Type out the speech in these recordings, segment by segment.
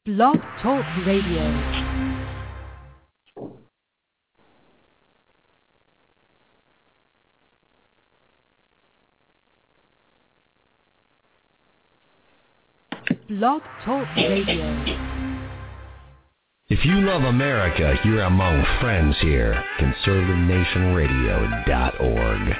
Blog Talk Radio. Blog Talk Radio. If you love America, you're among friends here. ConservativeNationRadio.org.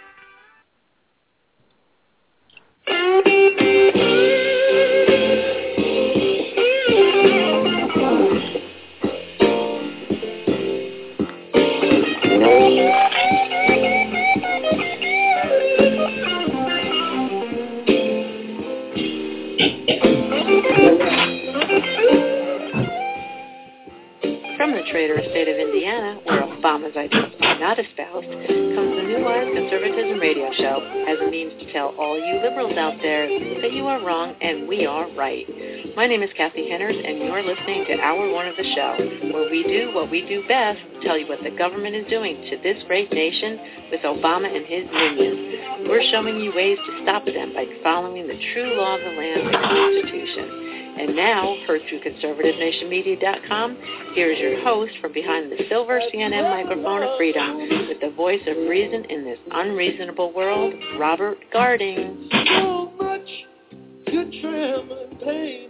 Traitorous state of Indiana, where Obama's ideas are not espoused, comes the New Life Conservatism Radio Show as a means to tell all you liberals out there that you are wrong and we are right. My name is Kathy Henners, and you're listening to Hour 1 of the show, where we do what we do best, tell you what the government is doing to this great nation with Obama and his minions. We're showing you ways to stop them by following the true law of the land and the Constitution. And now, heard through ConservativeNationMedia.com, here is your host from behind the silver CNN microphone of freedom with the voice of reason in this unreasonable world, Robert Garding. So much to trim and pain.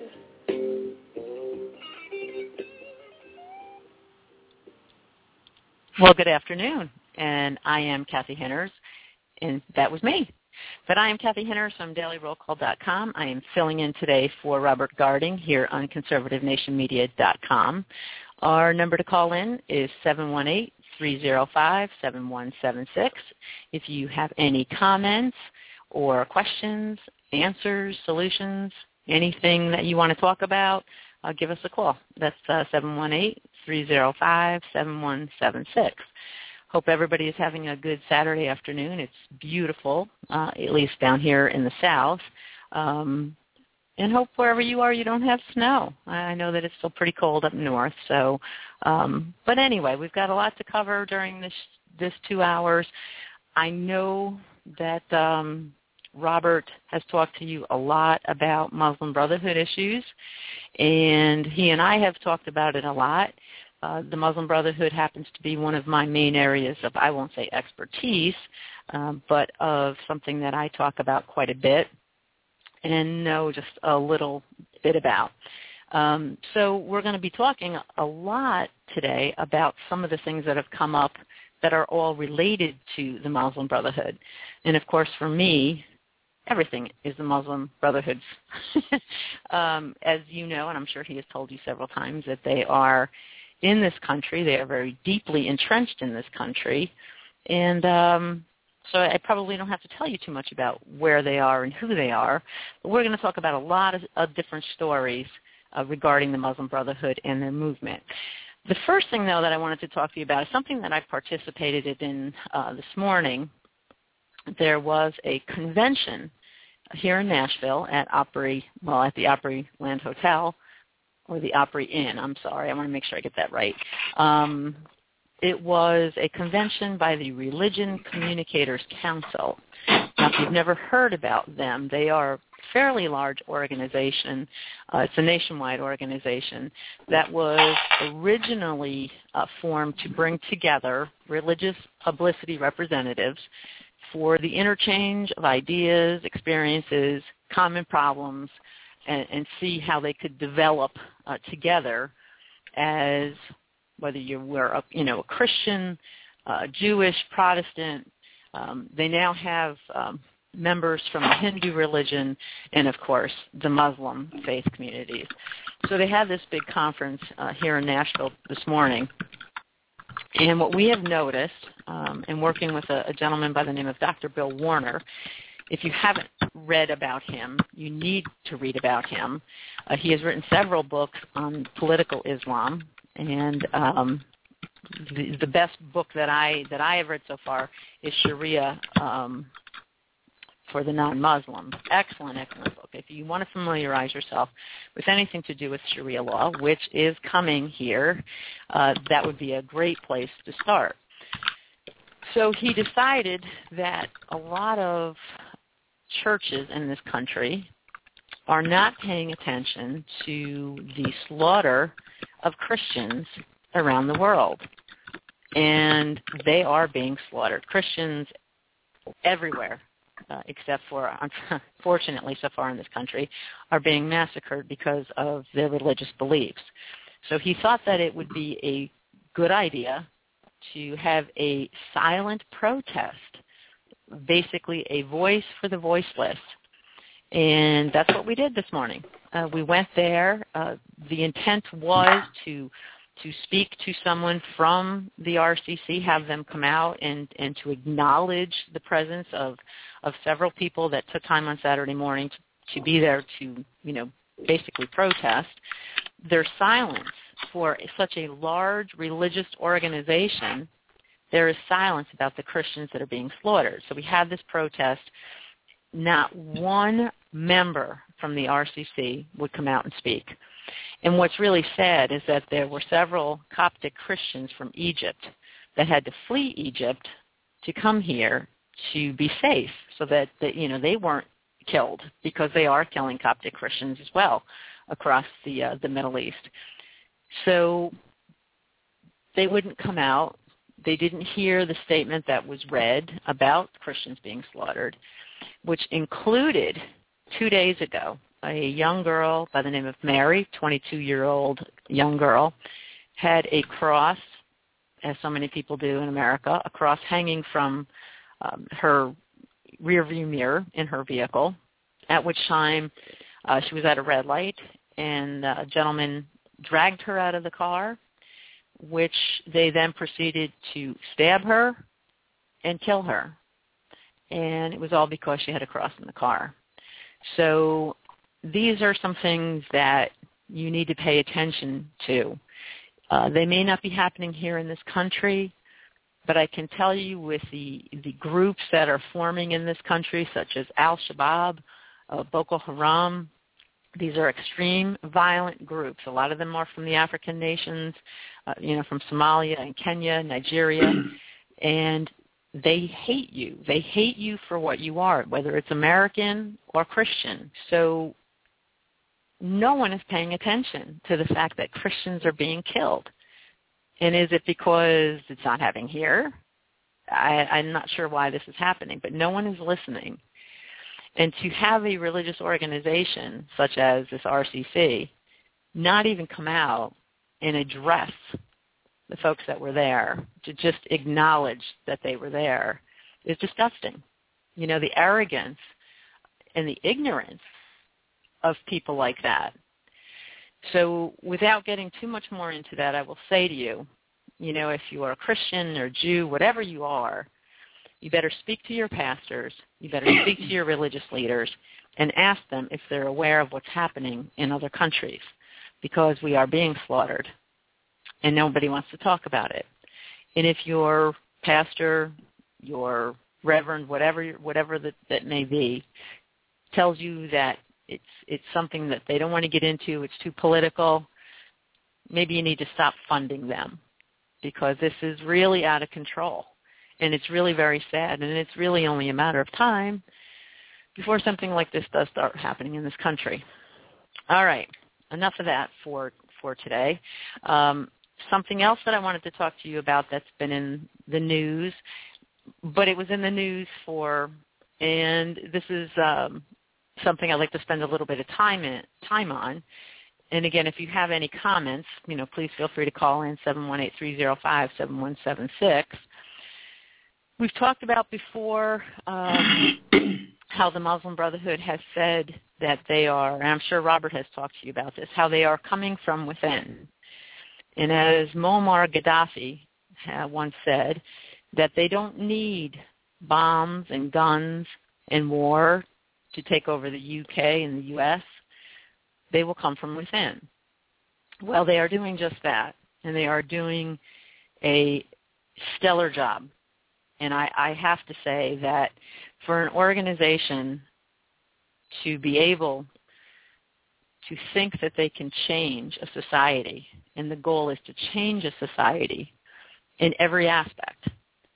Well, good afternoon, and I am Kathy Henners, and that was me. But I am Kathy Henners from DailyRollCall.com. I am filling in today for Robert Garding here on ConservativeNationMedia.com. Our number to call in is 718-305-7176. If you have any comments or questions, answers, solutions, anything that you want to talk about, give us a call. That's 718-305-7176. Hope everybody is having a good Saturday afternoon. It's beautiful, at least down here in the South. And hope wherever you are, you don't have snow. I know that it's still pretty cold up north. So, but anyway, we've got a lot to cover during this 2 hours. I know that Robert has talked to you a lot about Muslim Brotherhood issues, and he and I have talked about it a lot. The Muslim Brotherhood happens to be one of my main areas of, I won't say expertise, but of something that I talk about quite a bit and know just a little bit about. So we're going to be talking a lot today about some of the things that have come up that are all related to the Muslim Brotherhood. And, of course, for me, everything is the Muslim Brotherhood. As you know, and I'm sure he has told you several times, that they are in this country. They are very deeply entrenched in this country. And so I probably don't have to tell you too much about where they are and who they are. But we're going to talk about a lot of different stories regarding the Muslim Brotherhood and their movement. The first thing, though, that I wanted to talk to you about is something that I participated in this morning. There was a convention here in Nashville at the Opryland Hotel, or the Opry Inn, I'm sorry. I want to make sure I get that right. It was a convention by the Religion Communicators Council. Now, if you've never heard about them, they are a fairly large organization. It's a nationwide organization that was originally formed to bring together religious publicity representatives for the interchange of ideas, experiences, common problems, and see how they could develop together as whether you were a Christian, Jewish, Protestant. They now have members from the Hindu religion and, of course, the Muslim faith communities. So they had this big conference here in Nashville this morning. And what we have noticed, in working with a gentleman by the name of Dr. Bill Warner, if you haven't read about him, you need to read about him. He has written several books on political Islam, and the best book that I have read so far is Sharia for the non-Muslim. Excellent book. If you want to familiarize yourself with anything to do with Sharia law, which is coming here, that would be a great place to start. So he decided that a lot of churches in this country are not paying attention to the slaughter of Christians around the world. And they are being slaughtered. Christians everywhere, except for, unfortunately so far in this country, are being massacred because of their religious beliefs. So he thought that it would be a good idea to have a silent protest, basically a voice for the voiceless. And that's what we did this morning. We went there. The intent was to speak to someone from the RCC, have them come out and to acknowledge the presence of several people that took time on Saturday morning to be there to, basically protest. Their silence for such a large religious organization, there is silence about the Christians that are being slaughtered. So we had this protest. Not one member from the RCC would come out and speak. And what's really sad is that there were several Coptic Christians from Egypt that had to flee Egypt to come here to be safe so that they weren't killed, because they are killing Coptic Christians as well across the Middle East. So they wouldn't come out. They didn't hear the statement that was read about Christians being slaughtered, which included 2 days ago a young girl by the name of Mary, 22-year-old young girl, had a cross, as so many people do in America, a cross hanging from her rearview mirror in her vehicle, at which time she was at a red light, and a gentleman dragged her out of the car, which they then proceeded to stab her and kill her. And it was all because she had a cross in the car. So these are some things that you need to pay attention to. They may not be happening here in this country, but I can tell you with the groups that are forming in this country, such as Al-Shabaab, Boko Haram, these are extreme violent groups. A lot of them are from the African nations, from Somalia and Kenya, Nigeria, and they hate you. They hate you for what you are, whether it's American or Christian. So no one is paying attention to the fact that Christians are being killed. And is it because it's not happening here? I'm not sure why this is happening, but no one is listening. And to have a religious organization such as this RCC not even come out and address the folks that were there, to just acknowledge that they were there, is disgusting. The arrogance and the ignorance of people like that. So without getting too much more into that, I will say to you, if you are a Christian or Jew, whatever you are, you better speak to your pastors, you better speak to your religious leaders, and ask them if they're aware of what's happening in other countries, because we are being slaughtered, and nobody wants to talk about it. And if your pastor, your reverend, whatever that may be, tells you that it's something that they don't want to get into, it's too political, maybe you need to stop funding them, because this is really out of control. And it's really very sad, and it's really only a matter of time before something like this does start happening in this country. All right, enough of that for today. Something else that I wanted to talk to you about that's been in the news, but it was in the news and this is something I'd like to spend a little bit of time on. And again, if you have any comments, please feel free to call in 718-305-7176. We've talked about before how the Muslim Brotherhood has said that they are, and I'm sure Robert has talked to you about this, how they are coming from within. And as Muammar Gaddafi once said, that they don't need bombs and guns and war to take over the UK and the US. They will come from within. Well, they are doing just that, and they are doing a stellar job. And I have to say that for an organization to be able to think that they can change a society, and the goal is to change a society in every aspect,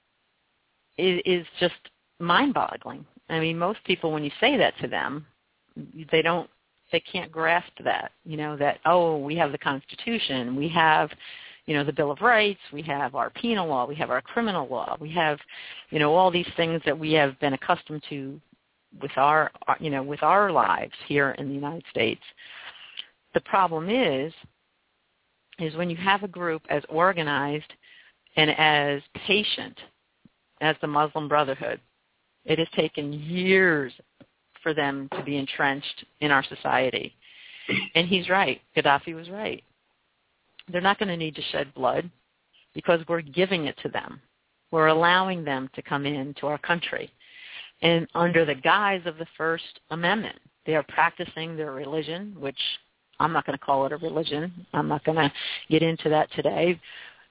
is just mind-boggling. I mean, most people, when you say that to them, they don't They can't grasp that, that, oh, we have the Constitution, we have, the Bill of Rights, we have our penal law, we have our criminal law, we have, all these things that we have been accustomed to with our lives here in the United States. The problem is when you have a group as organized and as patient as the Muslim Brotherhood, it has taken years for them to be entrenched in our society. And he's right. Gaddafi was right. They're not going to need to shed blood because we're giving it to them. We're allowing them to come into our country. And under the guise of the First Amendment, they are practicing their religion, which I'm not going to call it a religion. I'm not going to get into that today.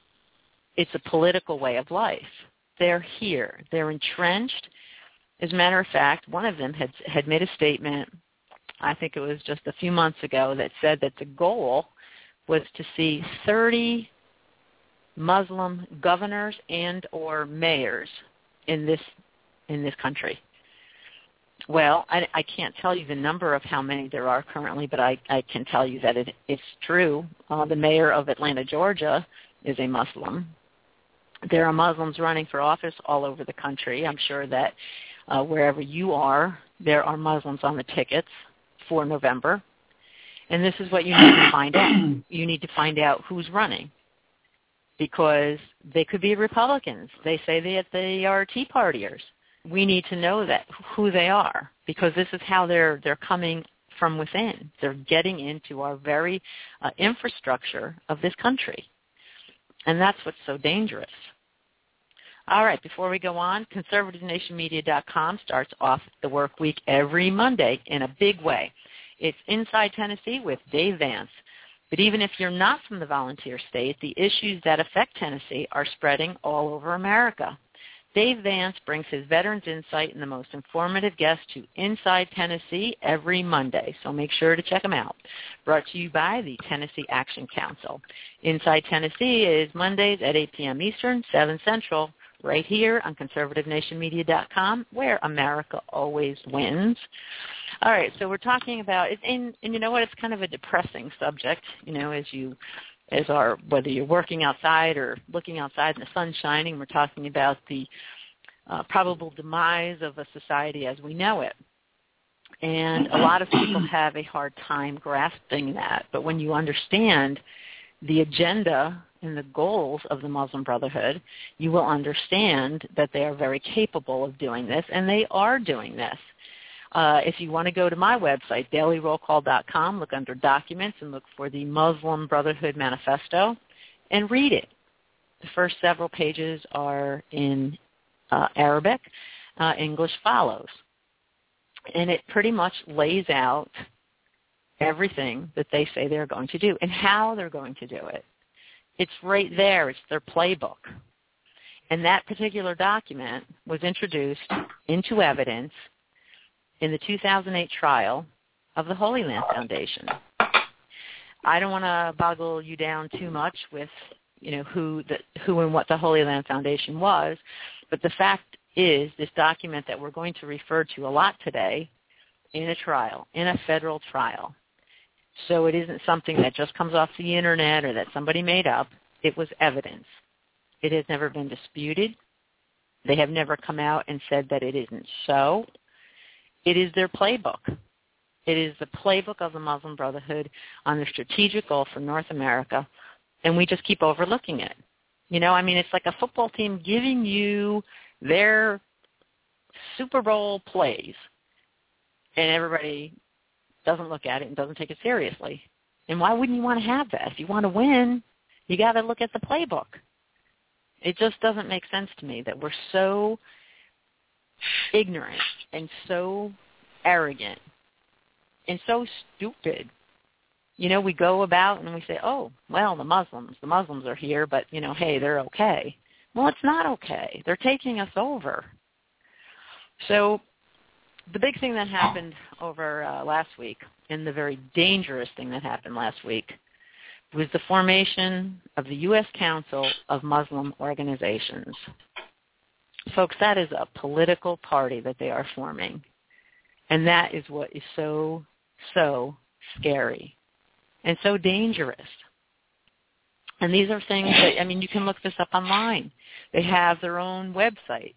It's a political way of life. They're here. They're entrenched. As a matter of fact, one of them had made a statement, I think it was just a few months ago, that said that the goal was to see 30 Muslim governors and or mayors in this country. Well, I can't tell you the number of how many there are currently, but I can tell you that it's true. The mayor of Atlanta, Georgia, is a Muslim. There are Muslims running for office all over the country. I'm sure that wherever you are, there are Muslims on the tickets for November. And this is what you need to find out. You need to find out who's running, because they could be Republicans. They say that they are Tea Partiers. We need to know that who they are, because this is how they're coming from within. They're getting into our very infrastructure of this country. And that's what's so dangerous. All right, before we go on, conservativenationmedia.com starts off the work week every Monday in a big way. It's Inside Tennessee with Dave Vance. But even if you're not from the volunteer state, the issues that affect Tennessee are spreading all over America. Dave Vance brings his veterans' insight and the most informative guests to Inside Tennessee every Monday, so make sure to check him out. Brought to you by the Tennessee Action Council. Inside Tennessee is Mondays at 8 p.m. Eastern, 7 Central, right here on conservativenationmedia.com, where America always wins. All right, so we're talking about, and you know what, it's kind of a depressing subject, whether you're working outside or looking outside and the sun's shining. We're talking about the probable demise of a society as we know it. And a lot of people have a hard time grasping that. But when you understand the agenda and the goals of the Muslim Brotherhood, you will understand that they are very capable of doing this, and they are doing this. If you want to go to my website, dailyrollcall.com, look under Documents and look for the Muslim Brotherhood Manifesto and read it. The first several pages are in Arabic. English follows. And it pretty much lays out everything that they say they're going to do and how they're going to do it. It's right there. It's their playbook. And that particular document was introduced into evidence in the 2008 trial of the Holy Land Foundation. I don't want to boggle you down too much with, who and what the Holy Land Foundation was, but the fact is this document that we're going to refer to a lot today in a trial, in a federal trial. So it isn't something that just comes off the internet or that somebody made up. It was evidence. It has never been disputed. They have never come out and said that it isn't so. It is their playbook. It is the playbook of the Muslim Brotherhood on their strategic goal for North America, and we just keep overlooking it. It's like a football team giving you their Super Bowl plays, and everybody doesn't look at it and doesn't take it seriously. And why wouldn't you want to have that? If you want to win, you got to look at the playbook. It just doesn't make sense to me that we're so ignorant and so arrogant and so stupid. We go about and we say, oh, well, the Muslims are here, but, hey, they're okay. Well, it's not okay. They're taking us over. So the big thing that happened over last week, and the very dangerous thing that happened last week, was the formation of the U.S. Council of Muslim Organizations. Folks, that is a political party that they are forming. And that is what is so, so scary and so dangerous. And these are things that, I mean, you can look this up online. They have their own website,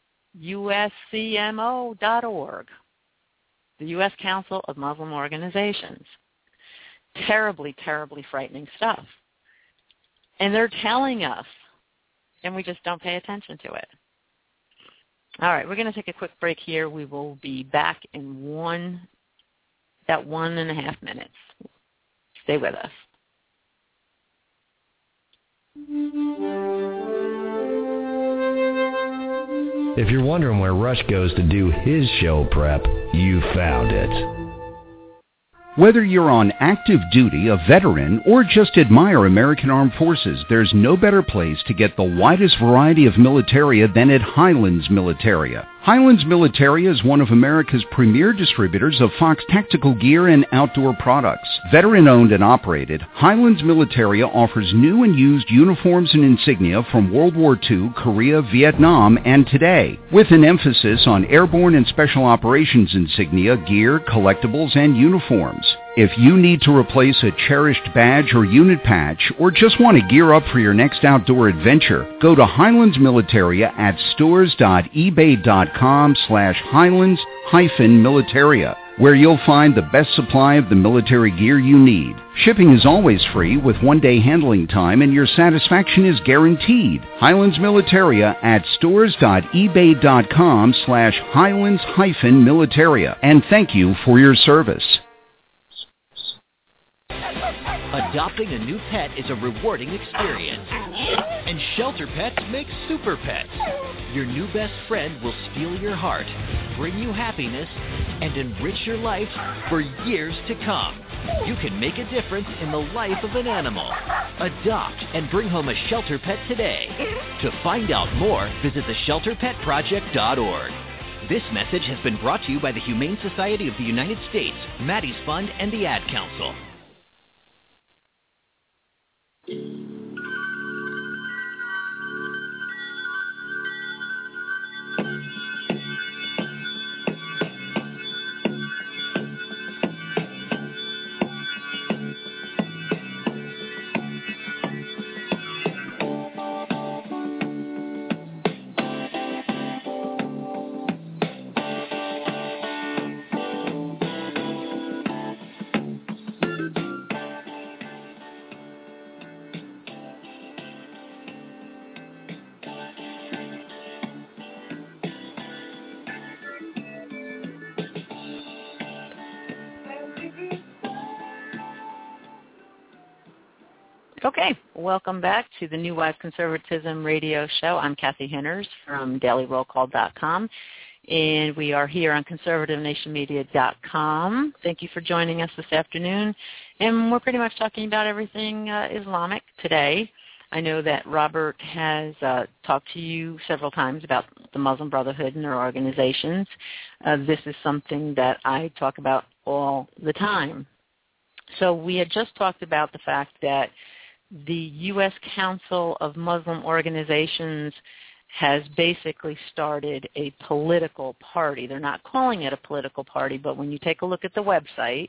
uscmo.org, the U.S. Council of Muslim Organizations. Terribly, terribly frightening stuff. And they're telling us, and we just don't pay attention to it. All right, we're going to take a quick break here. We will be back in about 1.5 minutes. Stay with us. If you're wondering where Rush goes to do his show prep, you found it. Whether you're on active duty, a veteran, or just admire American Armed Forces, there's no better place to get the widest variety of militaria than at Highlands Militaria. Highlands Militaria is one of America's premier distributors of Fox tactical gear and outdoor products. Veteran-owned and operated, Highlands Militaria offers new and used uniforms and insignia from World War II, Korea, Vietnam, and today, with an emphasis on airborne and special operations insignia, gear, collectibles, and uniforms. If you need to replace a cherished badge or unit patch, or just want to gear up for your next outdoor adventure, go to Highlands Militaria at stores.ebay.com/Highlands-Militaria, where you'll find the best supply of the military gear you need. Shipping is always free with one-day handling time, and your satisfaction is guaranteed. Highlands Militaria at stores.ebay.com/Highlands-Militaria. And thank you for your service. Adopting a new pet is a rewarding experience. And Shelter Pets makes super pets. Your new best friend will steal your heart, bring you happiness, and enrich your life for years to come. You can make a difference in the life of an animal. Adopt and bring home a Shelter Pet today. To find out more, visit theshelterpetproject.org. This message has been brought to you by the Humane Society of the United States, Maddie's Fund, and the Ad Council. Okay, welcome back to the New Wise Conservatism radio show. I'm Kathy Henners from DailyRollCall.com, and we are here on ConservativeNationMedia.com. Thank you for joining us this afternoon, and we're pretty much talking about everything Islamic today. I know that Robert has talked to you several times about the Muslim Brotherhood and their organizations. This is something that I talk about all the time. So we had just talked about the fact that the U.S. Council of Muslim Organizations has basically started a political party. They're not calling it a political party, but when you take a look at the website,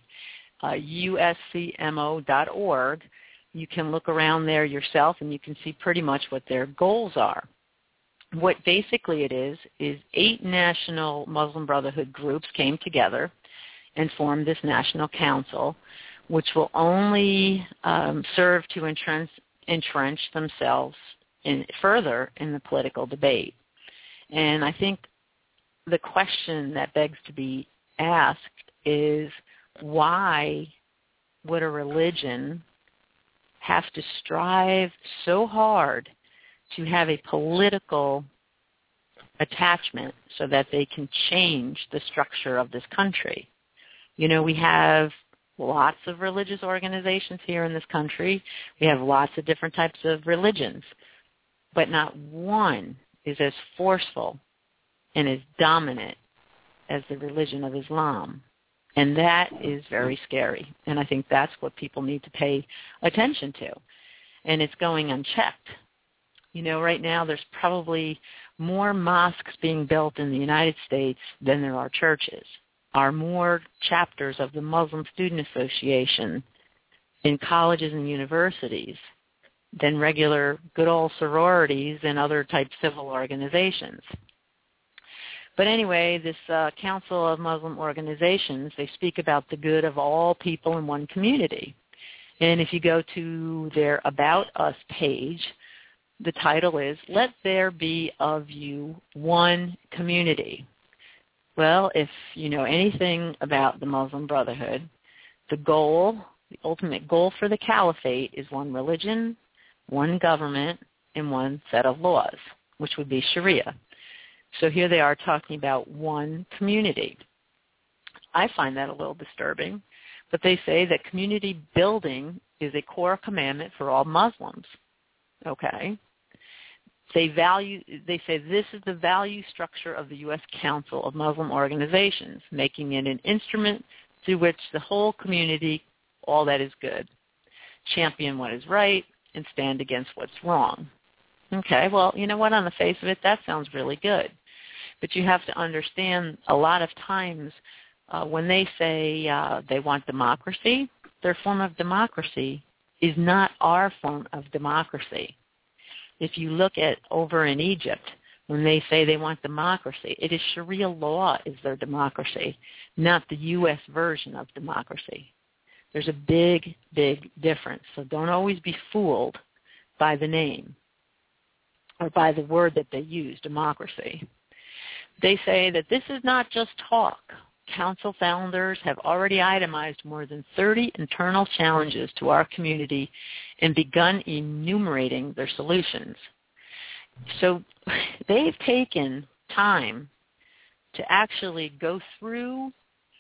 uscmo.org, you can look around there yourself and you can see pretty much what their goals are. What basically it is 8 national Muslim Brotherhood groups came together and formed this national council, which will only serve to entrench themselves further in the political debate. And I think the question that begs to be asked is, why would a religion have to strive so hard to have a political attachment so that they can change the structure of this country? You know, we have lots of religious organizations here in this country. We have lots of different types of religions, but not one is as forceful and as dominant as the religion of Islam. And that is very scary. And I think that's what people need to pay attention to. And it's going unchecked. You know, right now there's probably more mosques being built in the United States than there are churches. are more chapters of the Muslim Student Association in colleges and universities than regular good old sororities and other type civil organizations. But anyway, this Council of Muslim Organizations, they speak about the good of all people in one community. And if you go to their About Us page, the title is, Let There Be of You One Community. Well, if you know anything about the Muslim Brotherhood, the ultimate goal for the caliphate is one religion, one government, and one set of laws, which would be Sharia. So here they are talking about one community. I find that a little disturbing, but they say that community building is a core commandment for all Muslims. Okay? They say this is the value structure of the U.S. Council of Muslim Organizations, making it an instrument through which the whole community, all that is good, champion what is right, and stand against what's wrong. Okay, well, you know what? On the face of it, that sounds really good. But you have to understand a lot of times when they say they want democracy, their form of democracy is not our form of democracy. If you look at over in Egypt, when they say they want democracy, it is Sharia law is their democracy, not the U.S. version of democracy. There's a big, big difference. So don't always be fooled by the name or by the word that they use, democracy. They say that this is not just talk. Council founders have already itemized more than 30 internal challenges to our community and begun enumerating their solutions. So they've taken time to actually go through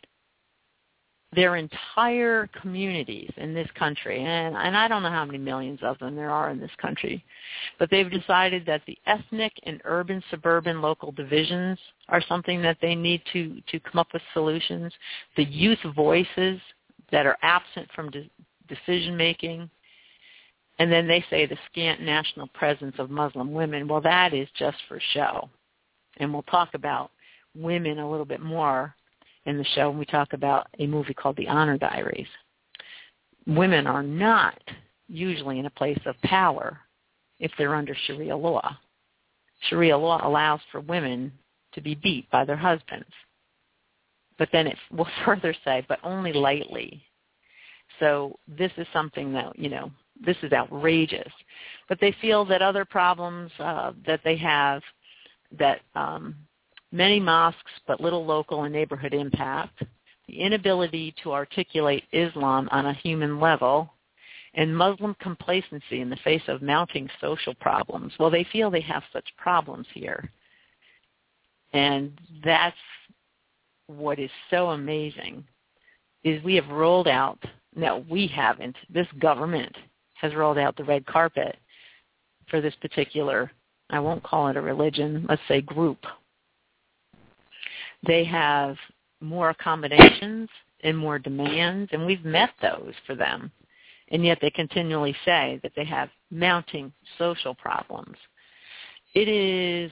their entire communities in this country, and I don't know how many millions of them there are in this country, but they've decided that the ethnic and urban, suburban, local divisions are something that they need to come up with solutions. The youth voices that are absent from decision-making, and then they say the scant national presence of Muslim women. Well, that is just for show, and we'll talk about women a little bit more in the show when we talk about a movie called The Honor Diaries. Women are not usually in a place of power if they're under Sharia law. Sharia law allows for women to be beat by their husbands. But then it will further say, but only lightly. So this is something that, this is outrageous. But they feel that other problems that they have, that many mosques but little local and neighborhood impact, the inability to articulate Islam on a human level, and Muslim complacency in the face of mounting social problems. Well, they feel they have such problems here. And that's what is so amazing, is we have rolled out, no, we haven't, this government has rolled out the red carpet for this particular, I won't call it a religion, let's say group. They have more accommodations and more demands, and we've met those for them. And yet they continually say that they have mounting social problems. It is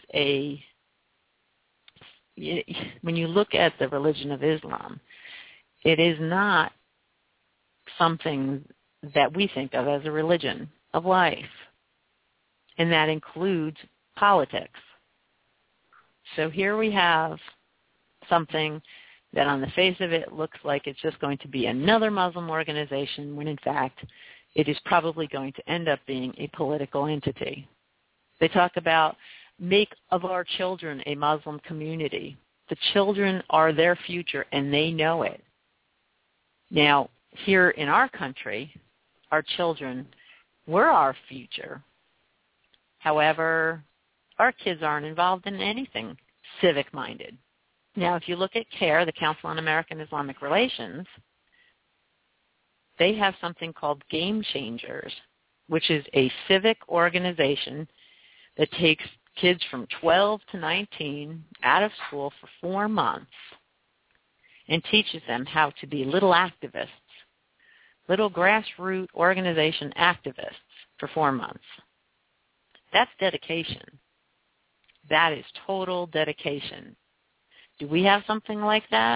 when you look at the religion of Islam, it is not something that we think of as a religion of life. And that includes politics. So here we have something that on the face of it looks like it's just going to be another Muslim organization, when in fact it is probably going to end up being a political entity. They talk about make of our children a Muslim community. The children are their future, and they know it. Now, here in our country, our children were our future. However, our kids aren't involved in anything civic-minded. Now, if you look at CARE, the Council on American Islamic Relations, they have something called Game Changers, which is a civic organization that takes kids from 12 to 19 out of school for 4 months and teaches them how to be little activists, little grassroots organization activists for 4 months. That's dedication. That is total dedication. Do we have something like that?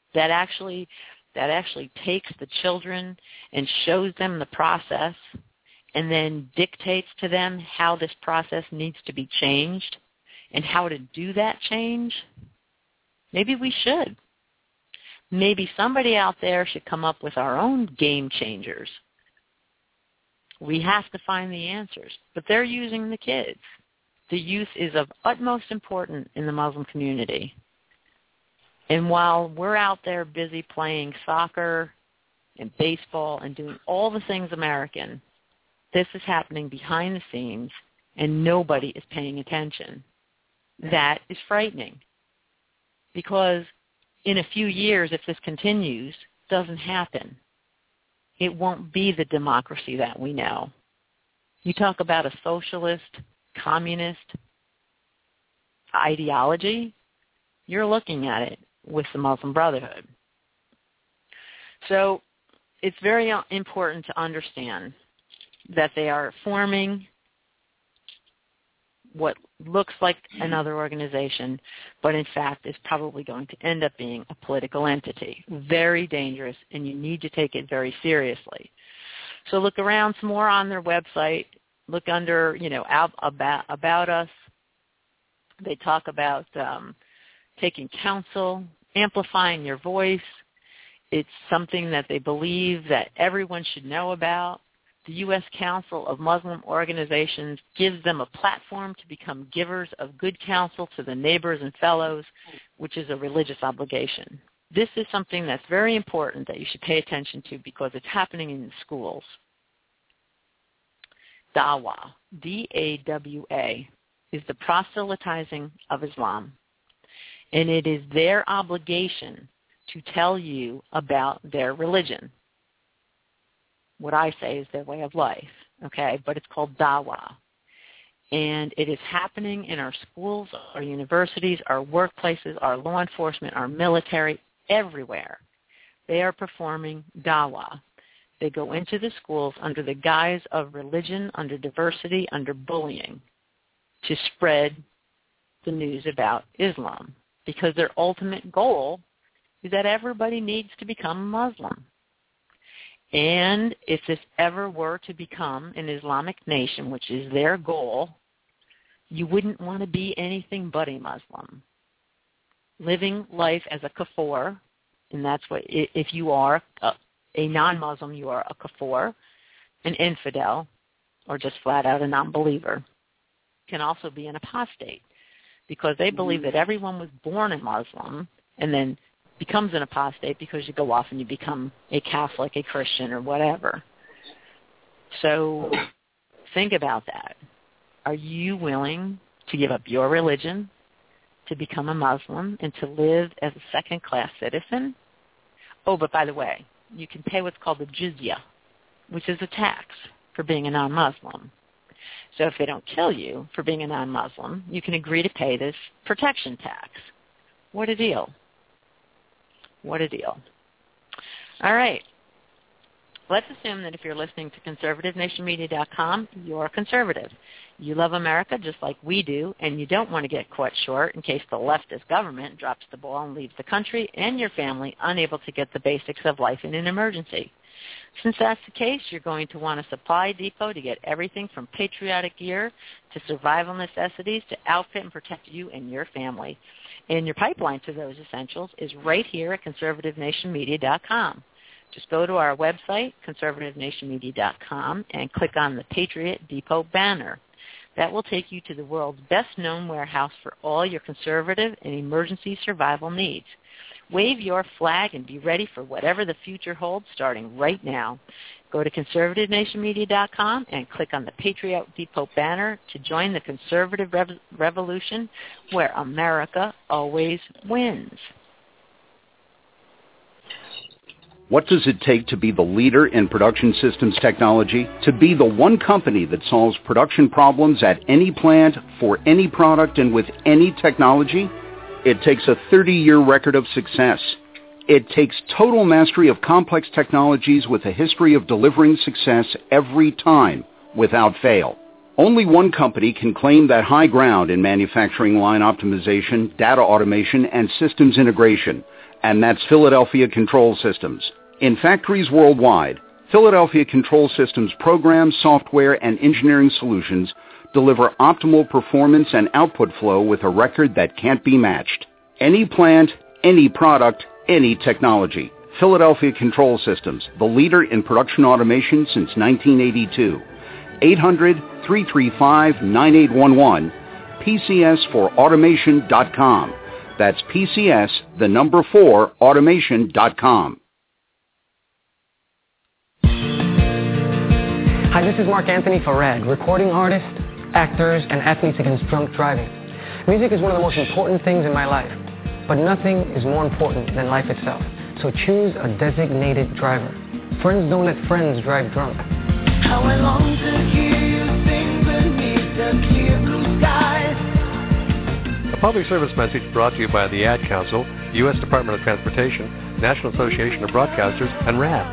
that actually takes the children and shows them the process and then dictates to them how this process needs to be changed and how to do that change, maybe we should. Maybe somebody out there should come up with our own game changers. We have to find the answers, but they're using the kids. The youth is of utmost importance in the Muslim community. And while we're out there busy playing soccer and baseball and doing all the things American, this is happening behind the scenes and nobody is paying attention. That is frightening because in a few years, if this continues, doesn't happen, it won't be the democracy that we know. You talk about a socialist, communist ideology, you're looking at it with the Muslim Brotherhood. So it's very important to understand that they are forming what looks like another organization, but in fact is probably going to end up being a political entity. Very dangerous, and you need to take it very seriously. So look around some more on their website. Look under, about us. They talk about taking counsel, amplifying your voice. It's something that they believe that everyone should know about. The U.S. Council of Muslim Organizations gives them a platform to become givers of good counsel to the neighbors and fellows, which is a religious obligation. This is something that's very important that you should pay attention to because it's happening in the schools. Dawah, D-A-W-A, is the proselytizing of Islam, and it is their obligation to tell you about their religion. What I say is their way of life, okay? But it's called dawah. And it is happening in our schools, our universities, our workplaces, our law enforcement, our military, everywhere. They are performing dawah. They go into the schools under the guise of religion, under diversity, under bullying, to spread the news about Islam. Because their ultimate goal is that everybody needs to become Muslim. And if this ever were to become an Islamic nation, which is their goal, you wouldn't want to be anything but a Muslim. Living life as a kafir, and that's what, if you are a non-Muslim, you are a kafir, an infidel, or just flat out a non-believer. Can also be an apostate, because they believe that everyone was born a Muslim and then becomes an apostate because you go off and you become a Catholic, a Christian, or whatever. So think about that. Are you willing to give up your religion to become a Muslim and to live as a second-class citizen? Oh, but by the way, you can pay what's called the jizya, which is a tax for being a non-Muslim. So if they don't kill you for being a non-Muslim, you can agree to pay this protection tax. What a deal. What a deal. All right. Let's assume that if you're listening to conservativenationmedia.com, you're conservative. You love America just like we do, and you don't want to get caught short in case the leftist government drops the ball and leaves the country and your family unable to get the basics of life in an emergency. Since that's the case, you're going to want a supply depot to get everything from patriotic gear to survival necessities to outfit and protect you and your family. And your pipeline to those essentials is right here at conservativenationmedia.com. Just go to our website, conservativenationmedia.com, and click on the Patriot Depot banner. That will take you to the world's best-known warehouse for all your conservative and emergency survival needs. Wave your flag and be ready for whatever the future holds starting right now. Go to conservativenationmedia.com and click on the Patriot Depot banner to join the conservative revolution where America always wins. What does it take to be the leader in production systems technology? To be the one company that solves production problems at any plant, for any product, and with any technology? It takes a 30-year record of success. It takes total mastery of complex technologies with a history of delivering success every time, without fail. Only one company can claim that high ground in manufacturing line optimization, data automation, and systems integration. and that's Philadelphia Control Systems. In factories worldwide, Philadelphia Control Systems programs, software, and engineering solutions deliver optimal performance and output flow with a record that can't be matched. Any plant, any product, any technology. Philadelphia Control Systems, the leader in production automation since 1982. 800-335-9811, PCS4automation.com. That's PCS, the number 4, automation.com. Hi, this is Mark Anthony for RAD, recording artist, actors, and athletes against drunk driving. Music is one of the most important things in my life, but nothing is more important than life itself. So choose a designated driver. Friends don't let friends drive drunk. How I long to hear you sing beneath the clear blue skies. A public service message brought to you by the Ad Council, U.S. Department of Transportation, National Association of Broadcasters, and RAD.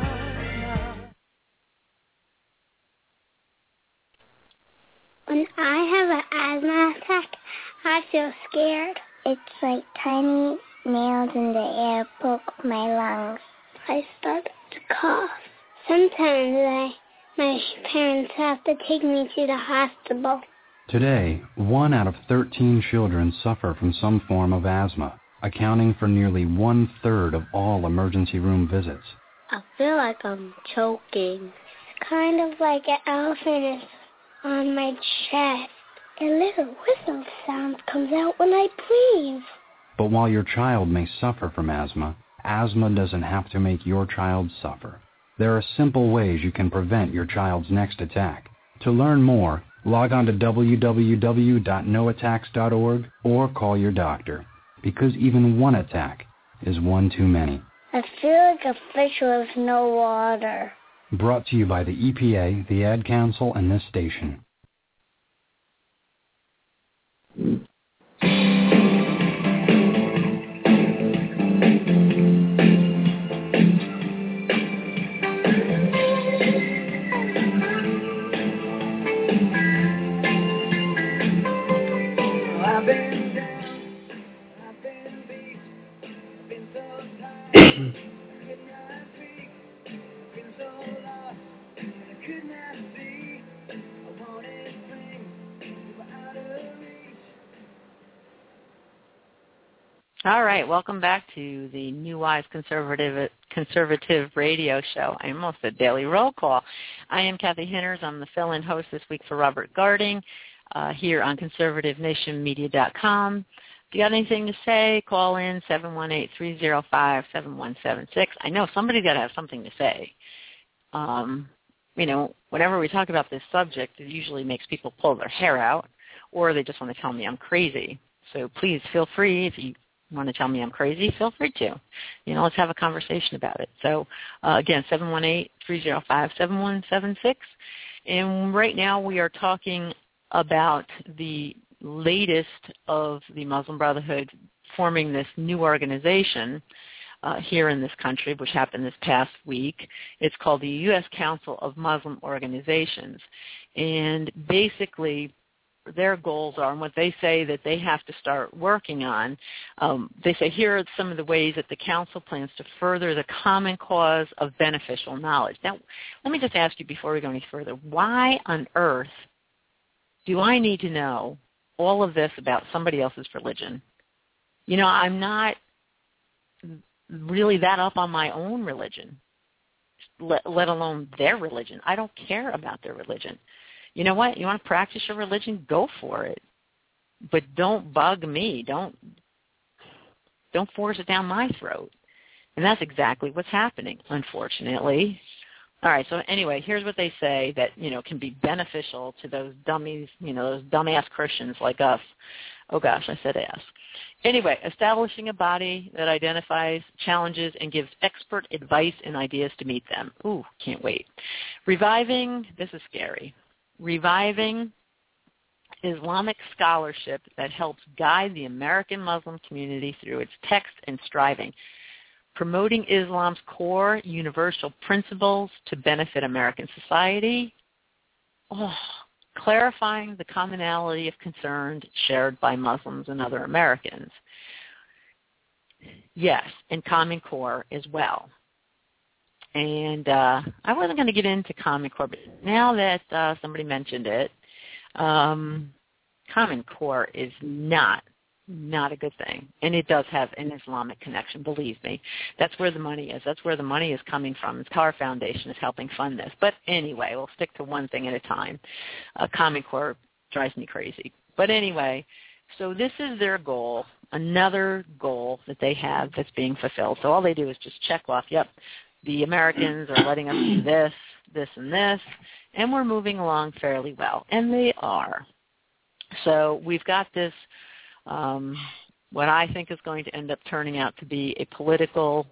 When I have an asthma attack, I feel scared. It's like tiny nails in the air poke my lungs. I start to cough. Sometimes my parents have to take me to the hospital. Today, 1 out of 13 children suffer from some form of asthma, accounting for nearly 1/3 of all emergency room visits. I feel like I'm choking. It's kind of like an elephant is on my chest. A little whistle sound comes out when I breathe. But while your child may suffer from asthma doesn't have to make your child suffer. There are simple ways you can prevent your child's next attack. To learn more, log on to www.noattacks.org or call your doctor, because even one attack is one too many. I feel like a fish with no water. Brought to you by the EPA, the Ad Council, and this station. All right, welcome back to the New Wise Conservative Radio Show. I almost said Daily Roll Call. I am Kathy Henners. I'm the fill-in host this week for Robert Garding here on conservativenationmedia.com. If you got anything to say, call in 718-305-7176. I know somebody's got to have something to say. Whenever we talk about this subject, it usually makes people pull their hair out, or they just want to tell me I'm crazy. So please feel free, if you want to tell me I'm crazy, feel free to. Let's have a conversation about it. So, again, 718-305-7176. And right now we are talking about the latest of the Muslim Brotherhood forming this new organization here in this country, which happened this past week. It's called the U.S. Council of Muslim Organizations. And basically, their goals are, and what they say that they have to start working on, they say here are some of the ways that the council plans to further the common cause of beneficial knowledge. Now, let me just ask you before we go any further, why on earth do I need to know all of this about somebody else's religion? I'm not really that up on my own religion, let alone their religion. I don't care about their religion. You know what? You want to practice your religion? Go for it. But don't bug me. Don't force it down my throat. And that's exactly what's happening, unfortunately. All right, so anyway, here's what they say that, can be beneficial to those dummies, those dumbass Christians like us. Oh, gosh, I said ass. Anyway, establishing a body that identifies challenges and gives expert advice and ideas to meet them. Ooh, can't wait. Reviving, this is scary. Reviving Islamic scholarship that helps guide the American Muslim community through its text and striving. Promoting Islam's core universal principles to benefit American society. Clarifying the commonality of concerns shared by Muslims and other Americans. Yes, and Common Core as well. And I wasn't going to get into Common Core, but now that somebody mentioned it, Common Core is not a good thing. And it does have an Islamic connection, believe me. That's where the money is. That's where the money is coming from. The Carr Foundation is helping fund this. But anyway, we'll stick to one thing at a time. Common Core drives me crazy. But anyway, so this is their goal, another goal that they have that's being fulfilled. So all they do is just check off, yep, the Americans are letting us do this, this, and this, and we're moving along fairly well. And they are. So we've got this, what I think is going to end up turning out to be a political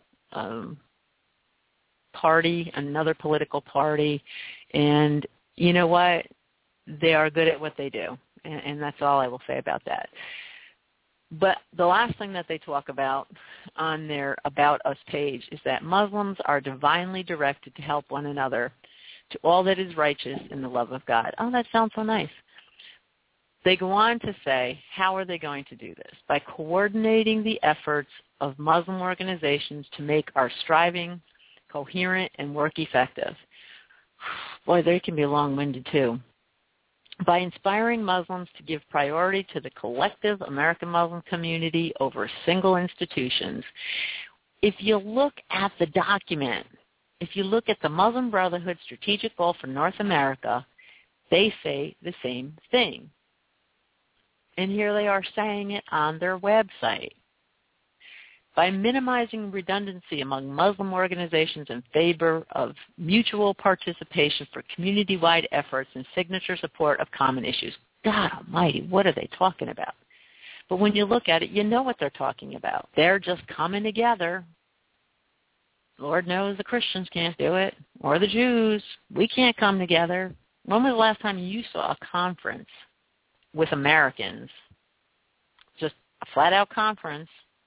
party, another political party. And you know what? They are good at what they do. And that's all I will say about that. But the last thing that they talk about on their About Us page is that Muslims are divinely directed to help one another to all that is righteous in the love of God. Oh, that sounds so nice. They go on to say, how are they going to do this? By coordinating the efforts of Muslim organizations to make our striving coherent and work effective. Boy, they can be long-winded too. By inspiring Muslims to give priority to the collective American Muslim community over single institutions. If you look at the document, if you look at the Muslim Brotherhood Strategic Goal for North America, they say the same thing. And here they are saying it on their website. By minimizing redundancy among Muslim organizations in favor of mutual participation for community-wide efforts and signature support of common issues. God almighty, what are they talking about? But when you look at it, you know what they're talking about. They're just coming together. Lord knows the Christians can't do it, or the Jews. We can't come together. When was the last time you saw a conference with Americans, just a flat-out conference,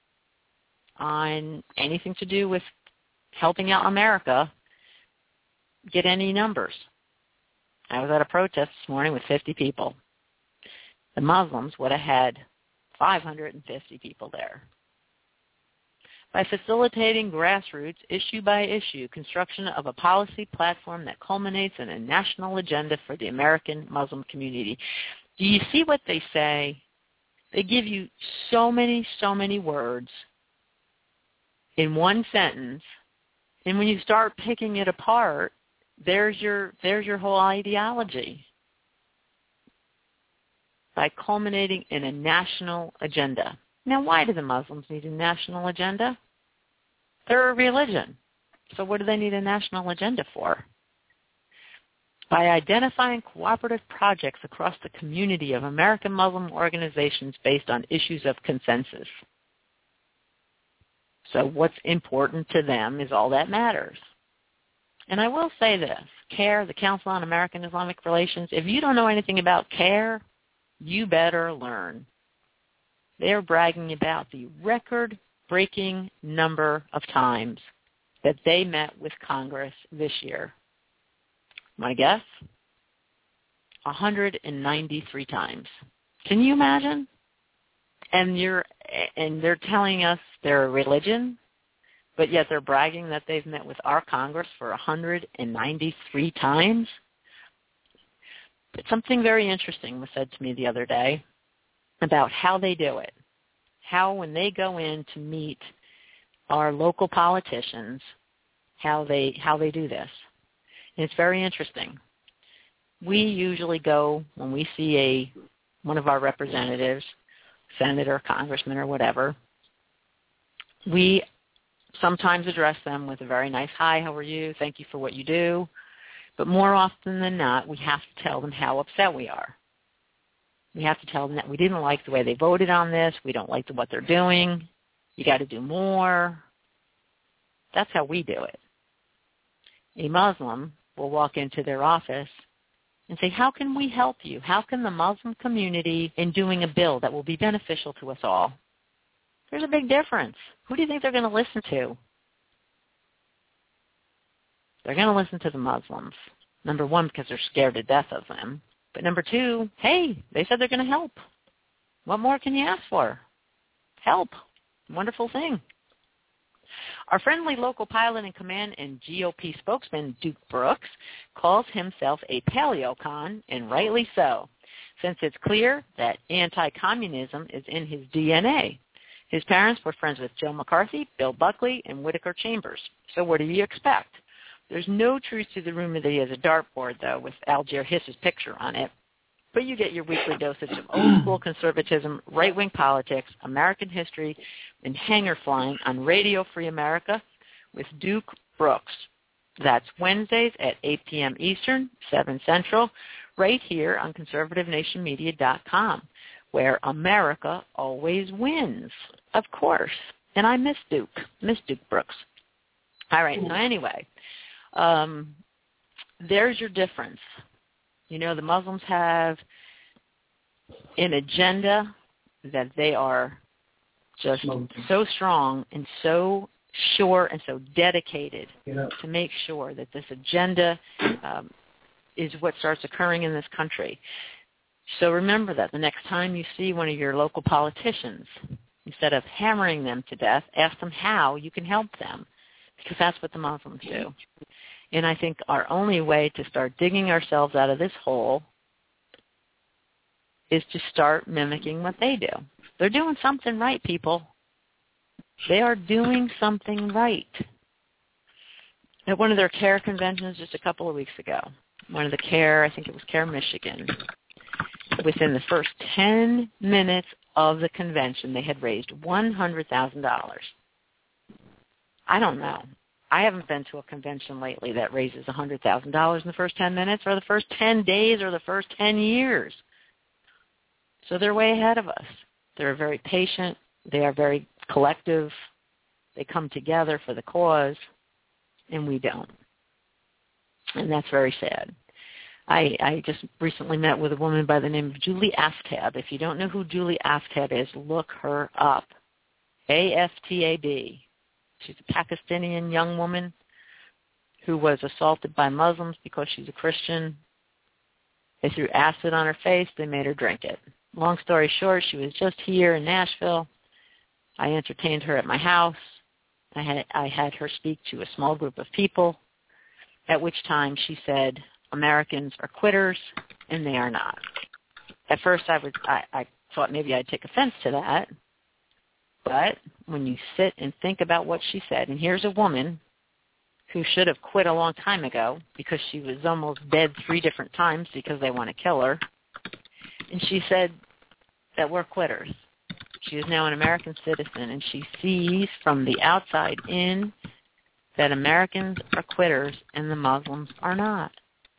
on anything to do with helping out America get any numbers? I was at a protest this morning with 50 people. The Muslims would have had 550 people there. By facilitating grassroots, issue by issue, construction of a policy platform that culminates in a national agenda for the American Muslim community. Do you see what they say? They give you so many words in one sentence, and when you start picking it apart, there's your whole ideology. By culminating in a national agenda. Now, why do the Muslims need a national agenda? They're a religion. So what do they need a national agenda for? By identifying cooperative projects across the community of American Muslim organizations based on issues of consensus. So what's important to them is all that matters. And I will say this, CARE, the Council on American Islamic Relations, if you don't know anything about CARE, you better learn. They're bragging about the record-breaking number of times that they met with Congress this year. My guess? 193 times. Can you imagine? And they're telling us they're a religion, but yet they're bragging that they've met with our Congress for 193 times. But something very interesting was said to me the other day about how they do it. How when they go in to meet our local politicians, how they do this. And it's very interesting. We usually go when we see one of our representatives, senator, congressman, or whatever, we sometimes address them with a very nice, hi, how are you? Thank you for what you do. But more often than not, we have to tell them how upset we are. We have to tell them that we didn't like the way they voted on this. We don't like what they're doing. You got to do more. That's how we do it. A Muslim will walk into their office and say, how can we help you? How can the Muslim community in doing a bill that will be beneficial to us all? There's a big difference. Who do you think they're going to listen to? They're going to listen to the Muslims. Number one, because they're scared to death of them. But number two, hey, they said they're going to help. What more can you ask for? Help. Wonderful thing. Our friendly local pilot in command and GOP spokesman, Duke Brooks, calls himself a paleocon, and rightly so, since it's clear that anti-communism is in his DNA. His parents were friends with Joe McCarthy, Bill Buckley, and Whittaker Chambers. So what do you expect? There's no truth to the rumor that he has a dartboard, though, with Algier Hiss's picture on it. But you get your weekly dosage of old-school conservatism, right-wing politics, American history, and hanger flying on Radio Free America with Duke Brooks. That's Wednesdays at 8 p.m. Eastern, 7 Central, right here on conservativenationmedia.com, where America always wins, of course. And I miss Duke Brooks. All right, so anyway, there's your difference. You know, the Muslims have an agenda that they are just so strong and so sure and so dedicated to make sure that this agenda is what starts occurring in this country. So remember that the next time you see one of your local politicians, instead of hammering them to death, ask them how you can help them, because that's what the Muslims do. And I think our only way to start digging ourselves out of this hole is to start mimicking what they do. They're doing something right, people. They are doing something right. At one of their CARE conventions just a couple of weeks ago, one of the CARE, I think it was CARE Michigan, within the first 10 minutes of the convention, they had raised $100,000. I don't know. I haven't been to a convention lately that raises $100,000 in the first 10 minutes or the first 10 days or the first 10 years. So they're way ahead of us. They're very patient. They are very collective. They come together for the cause, and we don't. And that's very sad. I just recently met with a woman by the name of Julie Aftab. If you don't know who Julie Aftab is, look her up. AFTAB. She's a Pakistani young woman who was assaulted by Muslims because she's a Christian. They threw acid on her face. They made her drink it. Long story short, she was just here in Nashville. I entertained her at my house. I had her speak to a small group of people, at which time she said, Americans are quitters, and they are not. At first I thought maybe I'd take offense to that. But when you sit and think about what she said, and here's a woman who should have quit a long time ago because she was almost dead 3 different times because they want to kill her, and she said that we're quitters. She is now an American citizen, and she sees from the outside in that Americans are quitters and the Muslims are not.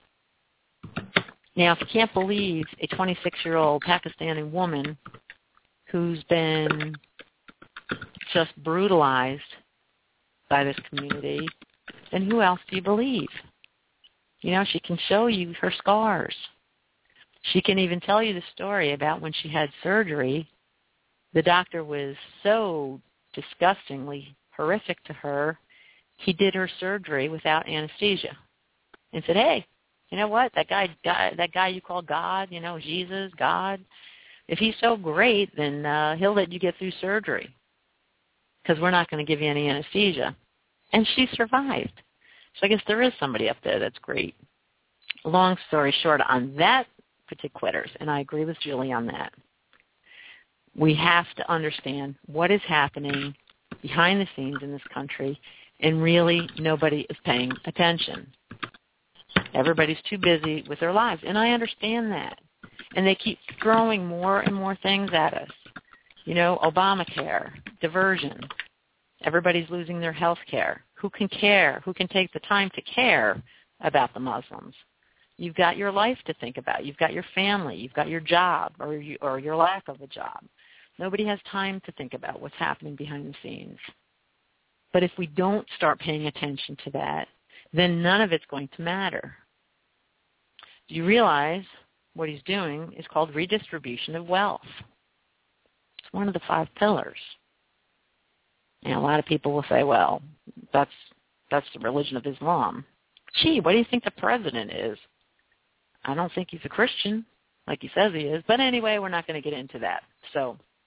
Now, if you can't believe a 26-year-old Pakistani woman who's been just brutalized by this community, then who else do you believe? You know, she can show you her scars. She can even tell you the story about when she had surgery. The doctor was so disgustingly horrific to her, he did her surgery without anesthesia and said, hey, you know what, that guy you call God, you know, Jesus, God, if he's so great, then he'll let you get through surgery because we're not going to give you any anesthesia. And she survived. So I guess there is somebody up there that's great. Long story short, on that particular quitters, and I agree with Julie on that, we have to understand what is happening behind the scenes in this country, and really nobody is paying attention. Everybody's too busy with their lives, and I understand that. And they keep throwing more and more things at us. You know, Obamacare, diversion. Everybody's losing their health care. Who can care? Who can take the time to care about the Muslims? You've got your life to think about. You've got your family. You've got your job or your lack of a job. Nobody has time to think about what's happening behind the scenes. But if we don't start paying attention to that, then none of it's going to matter. Do you realize what he's doing is called redistribution of wealth? It's one of the 5 pillars. And a lot of people will say, well, that's the religion of Islam. Gee, what do you think the president is? I don't think he's a Christian, like he says he is. But anyway, we're not going to get into that. So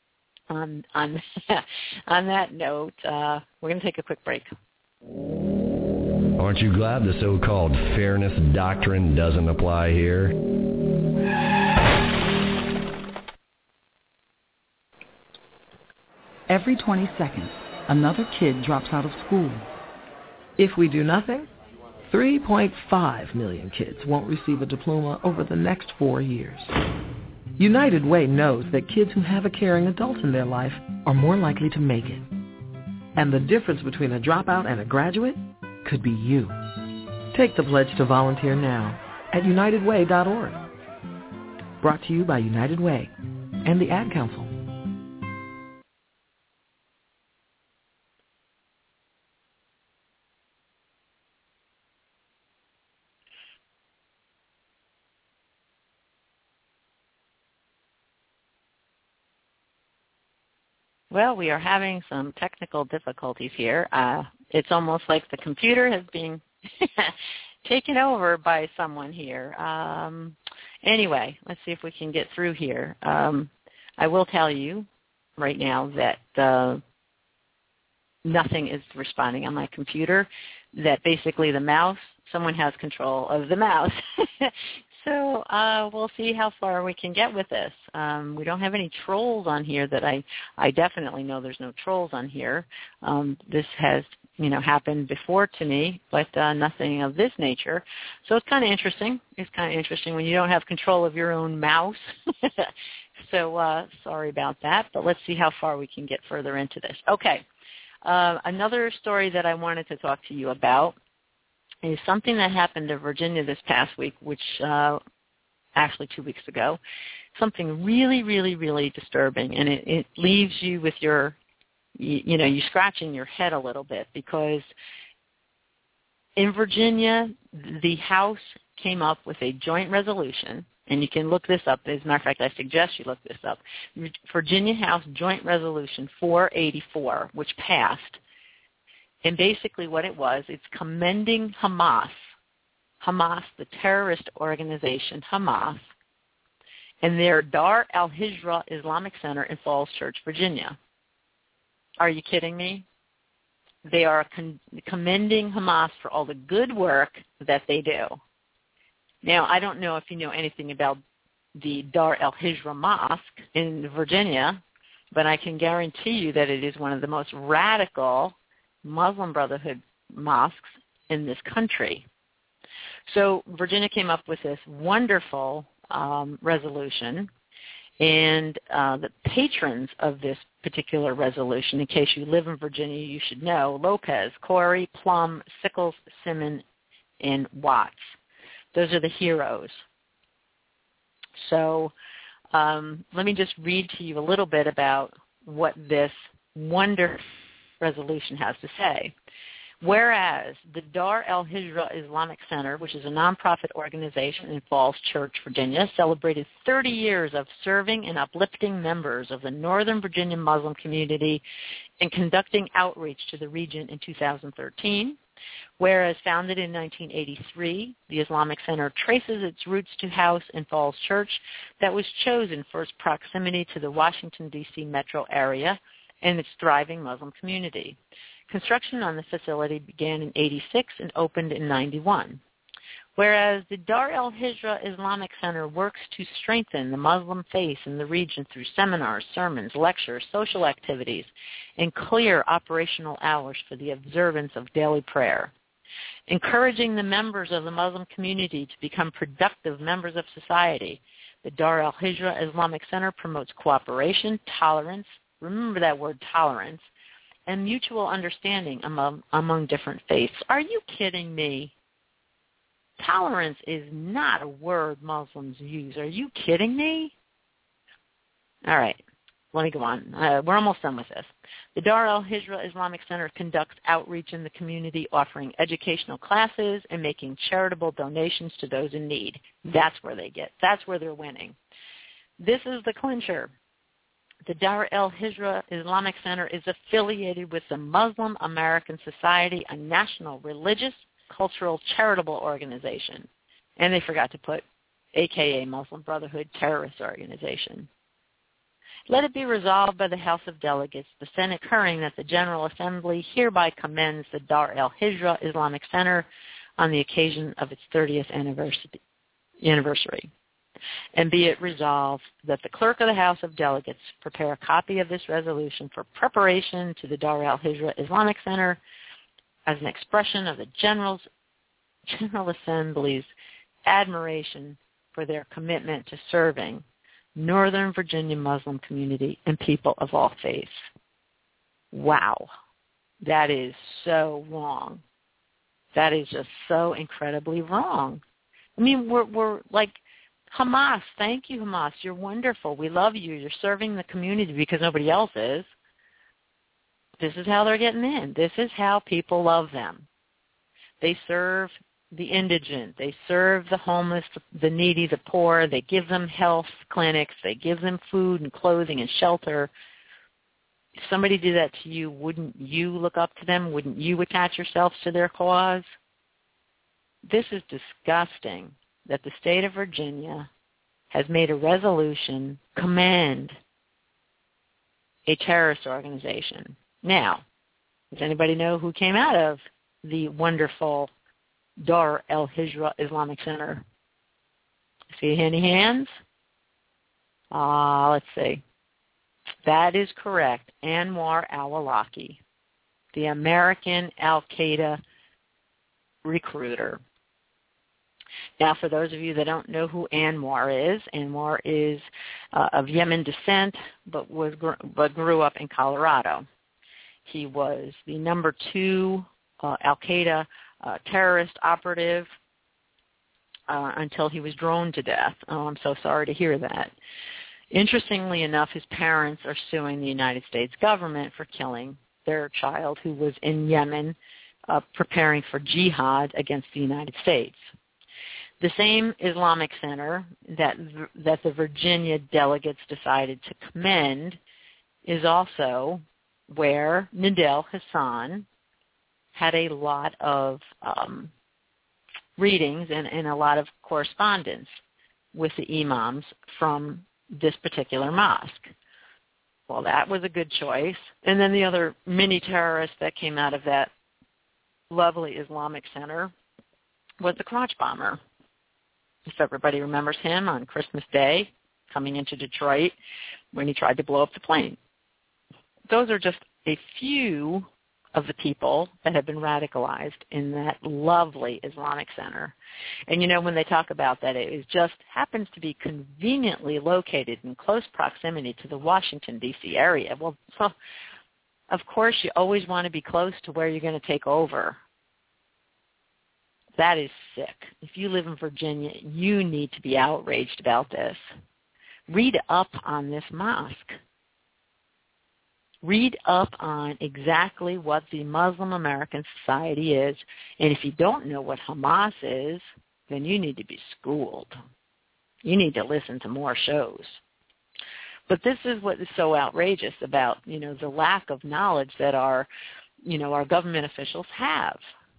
on on that note, we're going to take a quick break. Aren't you glad the so-called fairness doctrine doesn't apply here? Every 20 seconds, another kid drops out of school. If we do nothing, 3.5 million kids won't receive a diploma over the next 4 years. United Way knows that kids who have a caring adult in their life are more likely to make it. And the difference between a dropout and a graduate could be you. Take the pledge to volunteer now at unitedway.org. Brought to you by United Way and the Ad Council. Well, we are having some technical difficulties here. It's almost like the computer has been taken over by someone here. Anyway, let's see if we can get through here. I will tell you right now that nothing is responding on my computer, that basically the mouse, someone has control of the mouse. So we'll see how far we can get with this. We don't have any trolls on here that I definitely know there's no trolls on here. This has, happened before to me, but nothing of this nature. So it's kind of interesting. It's kind of interesting when you don't have control of your own mouse. So sorry about that, but let's see how far we can get further into this. Okay. Another story that I wanted to talk to you about is something that happened in Virginia this past week, which actually 2 weeks ago, something really, really, really disturbing. And it leaves you with your, you scratching your head a little bit, because in Virginia, the House came up with a joint resolution, and you can look this up. As a matter of fact, I suggest you look this up. Virginia House Joint Resolution 484, which passed. And basically what it was, it's commending Hamas, the terrorist organization Hamas, and their Dar al-Hijra Islamic Center in Falls Church, Virginia. Are you kidding me? They are commending Hamas for all the good work that they do. Now, I don't know if you know anything about the Dar al-Hijra Mosque in Virginia, but I can guarantee you that it is one of the most radical Muslim Brotherhood mosques in this country. So Virginia came up with this wonderful resolution, and the patrons of this particular resolution, in case you live in Virginia, you should know: Lopez, Corey, Plum, Sickles, Simmons, and Watts. Those are the heroes. So let me just read to you a little bit about what this wonderful resolution has to say. Whereas the Dar al-Hijra Islamic Center, which is a nonprofit organization in Falls Church, Virginia, celebrated 30 years of serving and uplifting members of the Northern Virginia Muslim community and conducting outreach to the region in 2013. Whereas founded in 1983, the Islamic Center traces its roots to House in Falls Church that was chosen for its proximity to the Washington, D.C. metro area and its thriving Muslim community. Construction on the facility began in 86 and opened in 91. Whereas the Dar al-Hijra Islamic Center works to strengthen the Muslim faith in the region through seminars, sermons, lectures, social activities, and clear operational hours for the observance of daily prayer. Encouraging the members of the Muslim community to become productive members of society, the Dar al-Hijra Islamic Center promotes cooperation, tolerance, remember that word, tolerance, and mutual understanding among different faiths. Are you kidding me? Tolerance is not a word Muslims use. Are you kidding me? All right, let me go on. We're almost done with this. The Dar al-Hijra Islamic Center conducts outreach in the community, offering educational classes and making charitable donations to those in need. That's where they're winning. This is the clincher. The Dar al-Hijra Islamic Center is affiliated with the Muslim American Society, a national religious, cultural, charitable organization. And they forgot to put AKA Muslim Brotherhood terrorist organization. Let it be resolved by the House of Delegates, the Senate concurring that the General Assembly hereby commends the Dar el-Hijra Islamic Center on the occasion of its 30th anniversary. And be it resolved that the Clerk of the House of Delegates prepare a copy of this resolution for preparation to the Dar el-Hijra Islamic Center as an expression of the General Assembly's admiration for their commitment to serving Northern Virginia Muslim community and people of all faiths. Wow. That is so wrong. That is just so incredibly wrong. I mean, we're like, Hamas, thank you, Hamas. You're wonderful. We love you. You're serving the community because nobody else is. This is how they're getting in. This is how people love them. They serve the indigent. They serve the homeless, the needy, the poor. They give them health clinics. They give them food and clothing and shelter. If somebody did that to you, wouldn't you look up to them? Wouldn't you attach yourselves to their cause? This is disgusting that the state of Virginia has made a resolution commend a terrorist organization. Now, does anybody know who came out of the wonderful Dar el-Hijra Islamic Center? See any hands? Let's see. That is correct. Anwar al-Awlaki, the American al-Qaeda recruiter. Now, for those of you that don't know who Anwar is of Yemen descent, but grew up in Colorado. He was the number 2 al-Qaeda terrorist operative until he was droned to death. Oh, I'm so sorry to hear that. Interestingly enough, his parents are suing the United States government for killing their child who was in Yemen preparing for jihad against the United States. The same Islamic Center that the Virginia delegates decided to commend is also where Nidal Hasan had a lot of readings and a lot of correspondence with the imams from this particular mosque. Well, that was a good choice. And then the other mini-terrorist that came out of that lovely Islamic Center was the crotch bomber. If everybody remembers him on Christmas Day coming into Detroit when he tried to blow up the plane. Those are just a few of the people that have been radicalized in that lovely Islamic Center. And, you know, when they talk about that, it just happens to be conveniently located in close proximity to the Washington, D.C. area. Well, so, of course, you always want to be close to where you're going to take over. That is sick. If you live in Virginia, you need to be outraged about this. Read up on this mosque. Read up on exactly what the Muslim American Society is. And if you don't know what Hamas is, then you need to be schooled. You need to listen to more shows. But this is what is so outrageous about, you know, the lack of knowledge that our government officials have.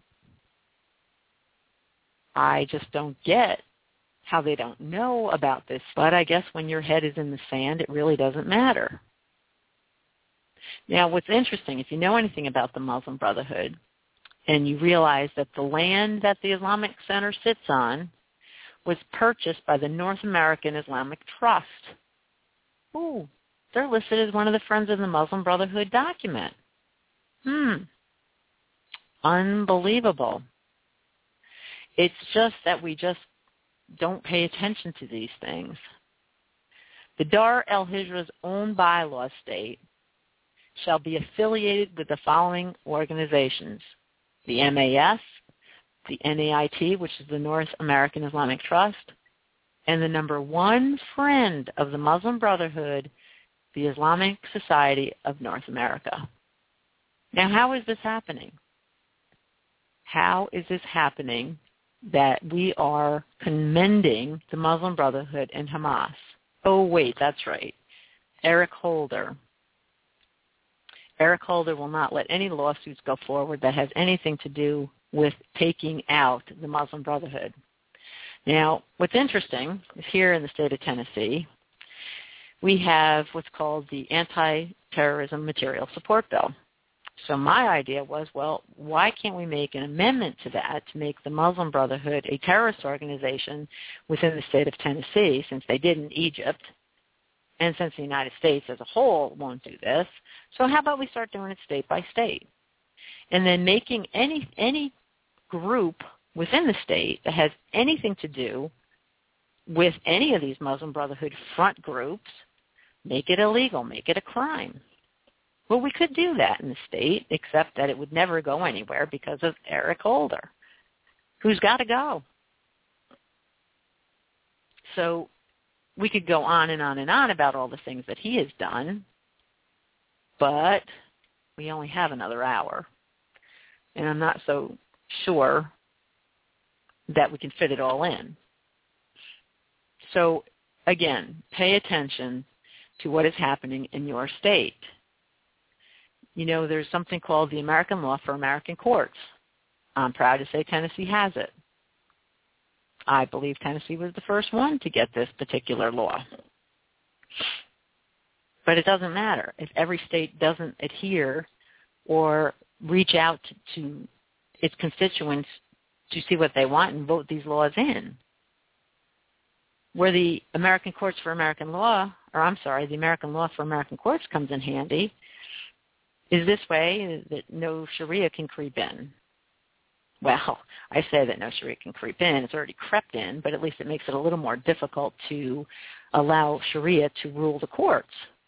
I just don't get how they don't know about this. But I guess when your head is in the sand, it really doesn't matter. Now, what's interesting, if you know anything about the Muslim Brotherhood, and you realize that the land that the Islamic Center sits on was purchased by the North American Islamic Trust. Ooh, they're listed as one of the Friends of the Muslim Brotherhood document. Unbelievable. It's just that we just don't pay attention to these things. The Dar el-Hijra's own bylaws state shall be affiliated with the following organizations: the MAS, the NAIT, which is the North American Islamic Trust, and the number 1 friend of the Muslim Brotherhood, the Islamic Society of North America. Now, how is this happening? How is this happening that we are commending the Muslim Brotherhood and Hamas? Oh, wait, that's right. Eric Holder. Eric Holder will not let any lawsuits go forward that has anything to do with taking out the Muslim Brotherhood. Now, what's interesting is here in the state of Tennessee, we have what's called the Anti-Terrorism Material Support Bill. So my idea was, well, why can't we make an amendment to that to make the Muslim Brotherhood a terrorist organization within the state of Tennessee, since they did in Egypt, and since the United States as a whole won't do this? So how about we start doing it state by state? And then making any group within the state that has anything to do with any of these Muslim Brotherhood front groups, make it illegal, make it a crime. Well, we could do that in the state, except that it would never go anywhere because of Eric Holder, who's got to go. So we could go on and on and on about all the things that he has done, but we only have another hour. And I'm not so sure that we can fit it all in. So, again, pay attention to what is happening in your state. You know, there's something called the American Law for American Courts. I'm proud to say Tennessee has it. I believe Tennessee was the first one to get this particular law. But it doesn't matter if every state doesn't adhere or reach out to its constituents to see what they want and vote these laws in. Where the American Courts for American Law, the American Law for American Courts comes in handy is this way, that no Sharia can creep in. Well, I say that no Sharia can creep in. It's already crept in, but at least it makes it a little more difficult to allow Sharia to rule the courts.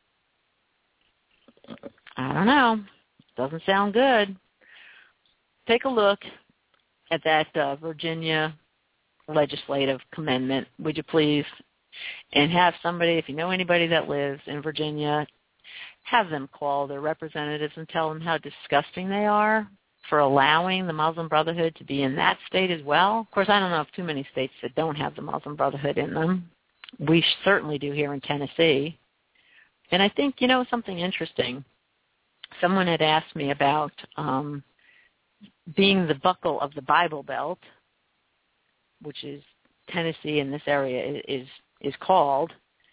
I don't know. Doesn't sound good. Take a look at that Virginia legislative amendment, would you please? And have somebody, if you know anybody that lives in Virginia, have them call their representatives and tell them how disgusting they are for allowing the Muslim Brotherhood to be in that state as well. Of course, I don't know of too many states that don't have the Muslim Brotherhood in them. We certainly do here in Tennessee. And I think, you know, something interesting. Someone had asked me about being the buckle of the Bible Belt, which is Tennessee in this area is called.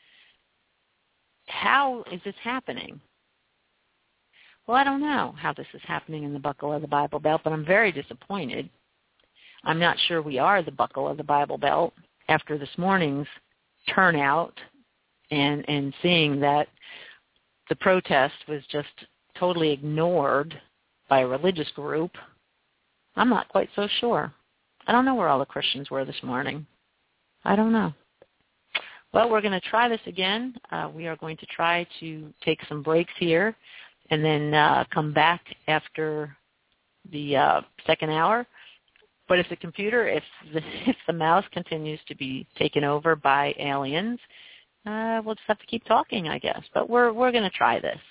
How is this happening? Well, I don't know how this is happening in the buckle of the Bible Belt, but I'm very disappointed. I'm not sure we are the buckle of the Bible Belt after this morning's turnout and seeing that the protest was just totally ignored by a religious group. I'm not quite so sure. I don't know where all the Christians were this morning. I don't know. Well, we're going to try this again. We are going to try to take some breaks here and then come back after the second hour. But if the computer, if the mouse continues to be taken over by aliens, we'll just have to keep talking, I guess. But we're going to try this.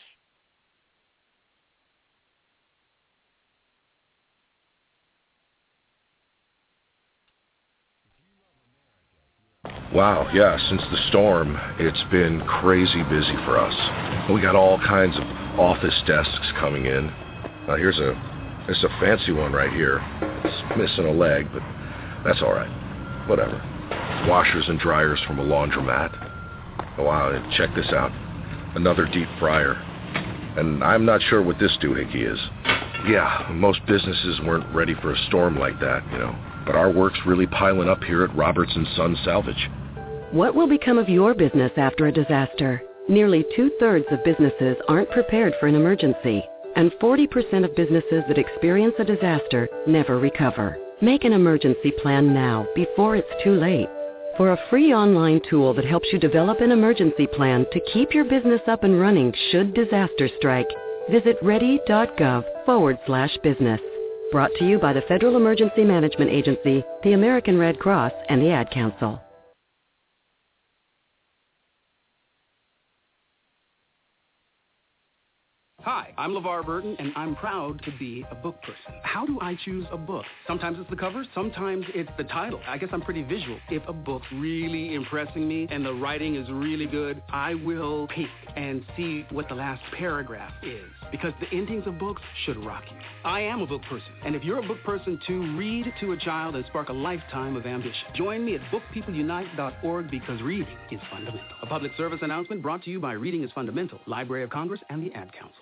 Wow, yeah, since the storm, it's been crazy busy for us. We got all kinds of office desks coming in. Here's a fancy one right here. It's missing a leg, but that's all right. Whatever. Washers and dryers from a laundromat. Oh, wow, and check this out. Another deep fryer. And I'm not sure what this doohickey is. Yeah, most businesses weren't ready for a storm like that, you know. But our work's really piling up here at Roberts & Son Salvage. What will become of your business after a disaster? Nearly 2/3 of businesses aren't prepared for an emergency, and 40% of businesses that experience a disaster never recover. Make an emergency plan now, before it's too late. For a free online tool that helps you develop an emergency plan to keep your business up and running should disaster strike, visit ready.gov/business. Brought to you by the Federal Emergency Management Agency, the American Red Cross, and the Ad Council. Hi, I'm LeVar Burton, and I'm proud to be a book person. How do I choose a book? Sometimes it's the cover, sometimes it's the title. I guess I'm pretty visual. If a book's really impressing me and the writing is really good, I will peek and see what the last paragraph is, because the endings of books should rock you. I am a book person, and if you're a book person too, read to a child and spark a lifetime of ambition. Join me at bookpeopleunite.org, because reading is fundamental. A public service announcement brought to you by Reading is Fundamental, Library of Congress, and the Ad Council.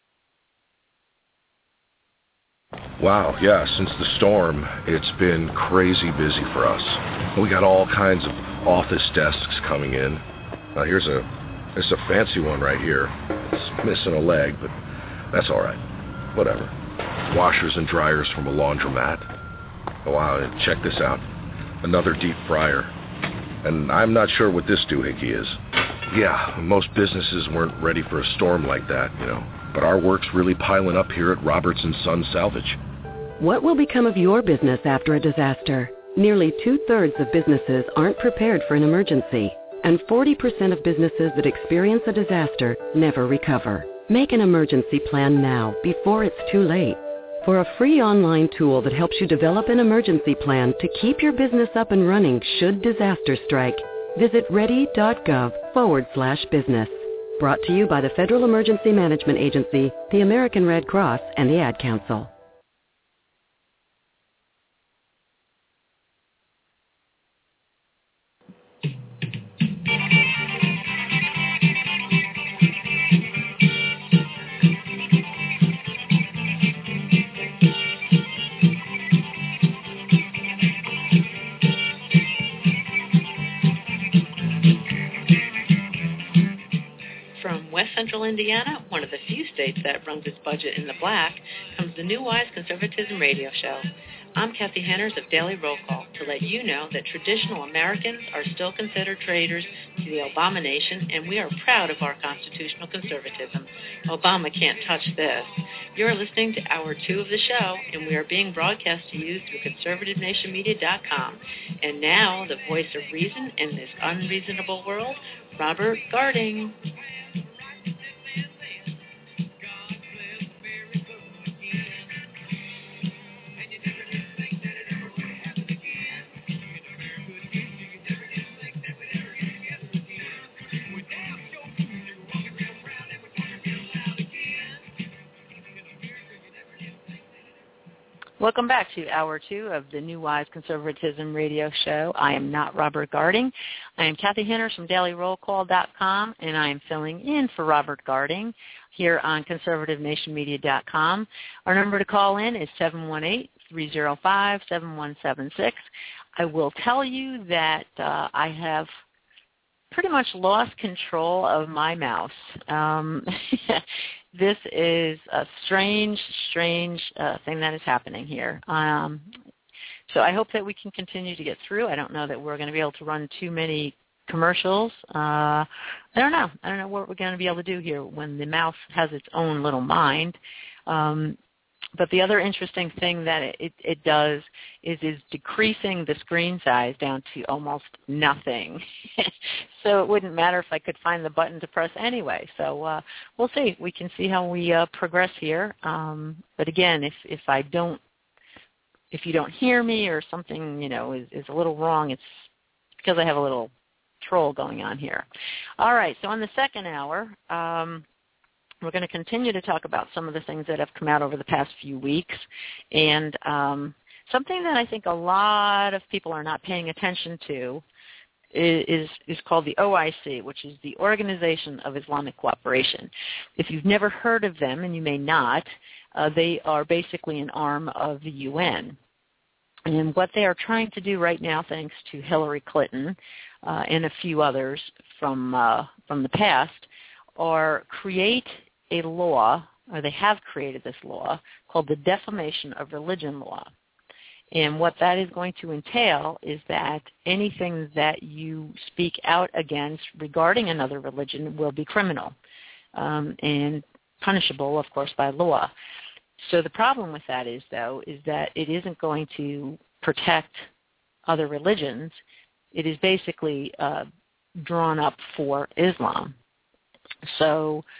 Wow, yeah, since the storm, it's been crazy busy for us. We got all kinds of office desks coming in. Here's a fancy one right here. It's missing a leg, but that's all right. Whatever. Washers and dryers from a laundromat. Oh, wow, and check this out. Another deep fryer. And I'm not sure what this doohickey is. Yeah, most businesses weren't ready for a storm like that, but our work's really piling up here at Roberts & Son Salvage. What will become of your business after a disaster? Nearly 2/3 of businesses aren't prepared for an emergency, and 40% of businesses that experience a disaster never recover. Make an emergency plan now, before it's too late. For a free online tool that helps you develop an emergency plan to keep your business up and running should disaster strike, visit ready.gov/business. Brought to you by the Federal Emergency Management Agency, the American Red Cross, and the Ad Council. From West Central Indiana, one of the few states that runs its budget in the black, comes the New Wise Conservatism Radio Show. I'm Kathy Henners of Daily Roll Call to let you know that traditional Americans are still considered traitors to the Obama nation, and we are proud of our constitutional conservatism. Obama can't touch this. You're listening to Hour 2 of the show, and we are being broadcast to you through conservativenationmedia.com. And now, the voice of reason in this unreasonable world, Robert Garding. Welcome back to Hour 2 of the New Wise Conservatism Radio Show. I am not Robert Garding. I am Kathy Henners from DailyRollCall.com, and I am filling in for Robert Garding here on ConservativeNationMedia.com. Our number to call in is 718-305-7176. I will tell you that I have pretty much lost control of my mouse. This is a strange thing that is happening here. So I hope that we can continue to get through. I don't know that we're going to be able to run too many commercials. I don't know. I don't know what we're going to be able to do here when the mouse has its own little mind. But the other interesting thing that it does is decreasing the screen size down to almost nothing. So it wouldn't matter if I could find the button to press anyway. So we'll see. We can see how we progress here. But again, if you don't hear me or something, is a little wrong, it's because I have a little troll going on here. All right. So on the second hour, we're going to continue to talk about some of the things that have come out over the past few weeks, and something that I think a lot of people are not paying attention to is called the OIC, which is the Organization of Islamic Cooperation. If you've never heard of them, and you may not, they are basically an arm of the UN. And what they are trying to do right now, thanks to Hillary Clinton and a few others from the past, are create a law, or they have created this law, called the Defamation of Religion Law. And what that is going to entail is that anything that you speak out against regarding another religion will be criminal and punishable, of course, by law. So the problem with that is that it isn't going to protect other religions. It is basically drawn up for Islam. So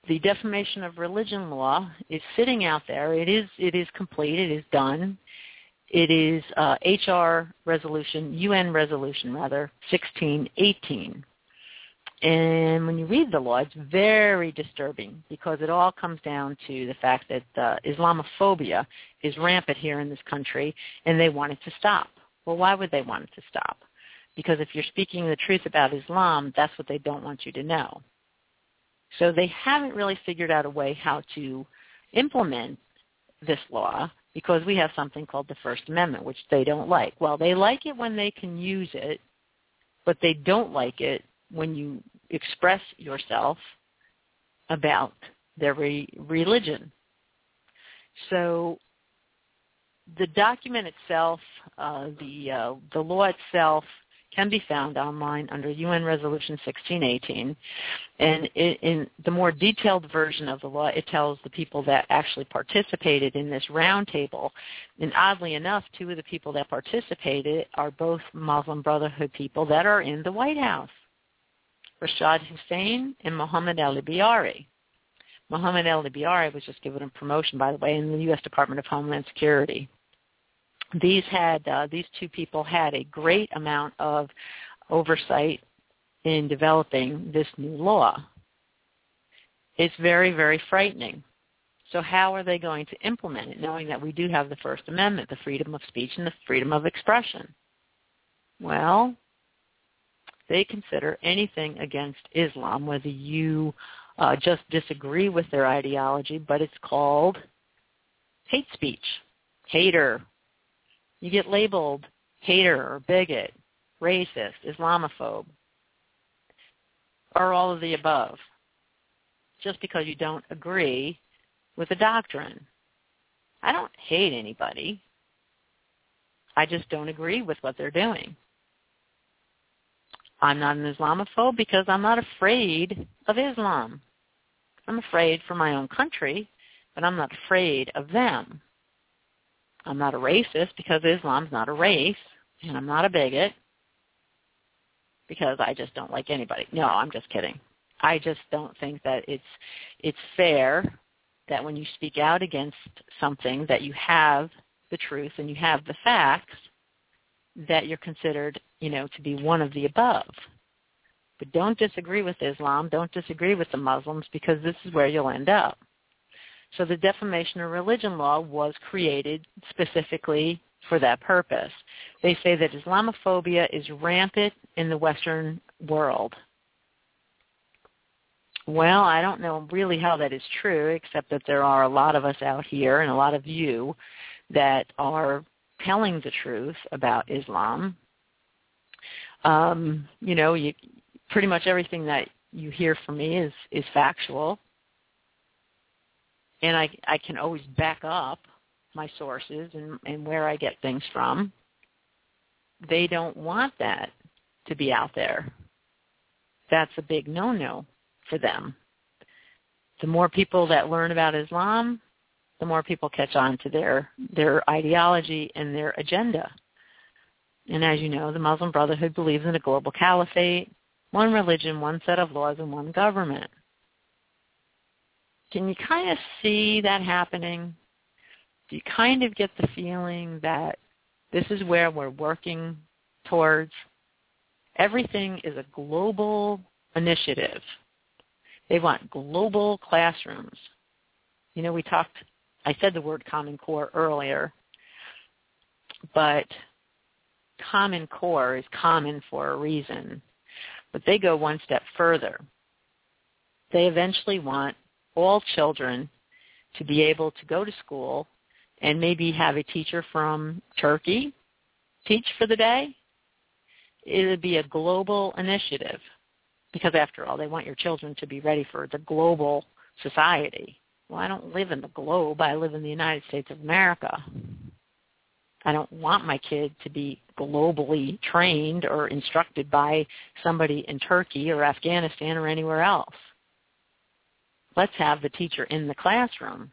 the defamation of religion law is sitting out there. It is complete. It is done. It is UN resolution 1618. And when you read the law, it's very disturbing because it all comes down to the fact that Islamophobia is rampant here in this country, and they want it to stop. Well, why would they want it to stop? Because if you're speaking the truth about Islam, that's what they don't want you to know. So they haven't really figured out a way how to implement this law because we have something called the First Amendment, which they don't like. Well, they like it when they can use it, but they don't like it when you express yourself about their religion. So the document itself, the law itself, can be found online under UN Resolution 1618. And in the more detailed version of the law, it tells the people that actually participated in this roundtable. And oddly enough, two of the people that participated are both Muslim Brotherhood people that are in the White House, Rashad Hussain and Mohammed al-Libyari. Mohammed al-Libyari was just given a promotion, by the way, in the U.S. Department of Homeland Security. These two people had a great amount of oversight in developing this new law. It's very, very frightening. So how are they going to implement it, knowing that we do have the First Amendment, the freedom of speech and the freedom of expression? Well, they consider anything against Islam, whether you just disagree with their ideology, but it's called hate speech, hater. You get labeled hater or bigot, racist, Islamophobe, or all of the above, just because you don't agree with the doctrine. I don't hate anybody. I just don't agree with what they're doing. I'm not an Islamophobe because I'm not afraid of Islam. I'm afraid for my own country, but I'm not afraid of them. I'm not a racist because Islam's not a race, and I'm not a bigot because I just don't like anybody. No, I'm just kidding. I just don't think that it's fair that when you speak out against something that you have the truth and you have the facts, that you're considered, to be one of the above. But don't disagree with Islam. Don't disagree with the Muslims because this is where you'll end up. So the defamation of religion law was created specifically for that purpose. They say that Islamophobia is rampant in the Western world. Well, I don't know really how that is true, except that there are a lot of us out here and a lot of you that are telling the truth about Islam. Pretty much everything that you hear from me is factual. And I can always back up my sources and where I get things from. They don't want that to be out there. That's a big no-no for them. The more people that learn about Islam, the more people catch on to their ideology and their agenda. And as you know, the Muslim Brotherhood believes in a global caliphate, one religion, one set of laws, and one government. Can you kind of see that happening? Do you kind of get the feeling that this is where we're working towards? Everything is a global initiative. They want global classrooms. I said the word Common Core earlier, but Common Core is common for a reason. But they go one step further. They eventually want all children to be able to go to school and maybe have a teacher from Turkey teach for the day. It would be a global initiative because, after all, they want your children to be ready for the global society. Well, I don't live in the globe. I live in the United States of America. I don't want my kid to be globally trained or instructed by somebody in Turkey or Afghanistan or anywhere else. Let's have the teacher in the classroom.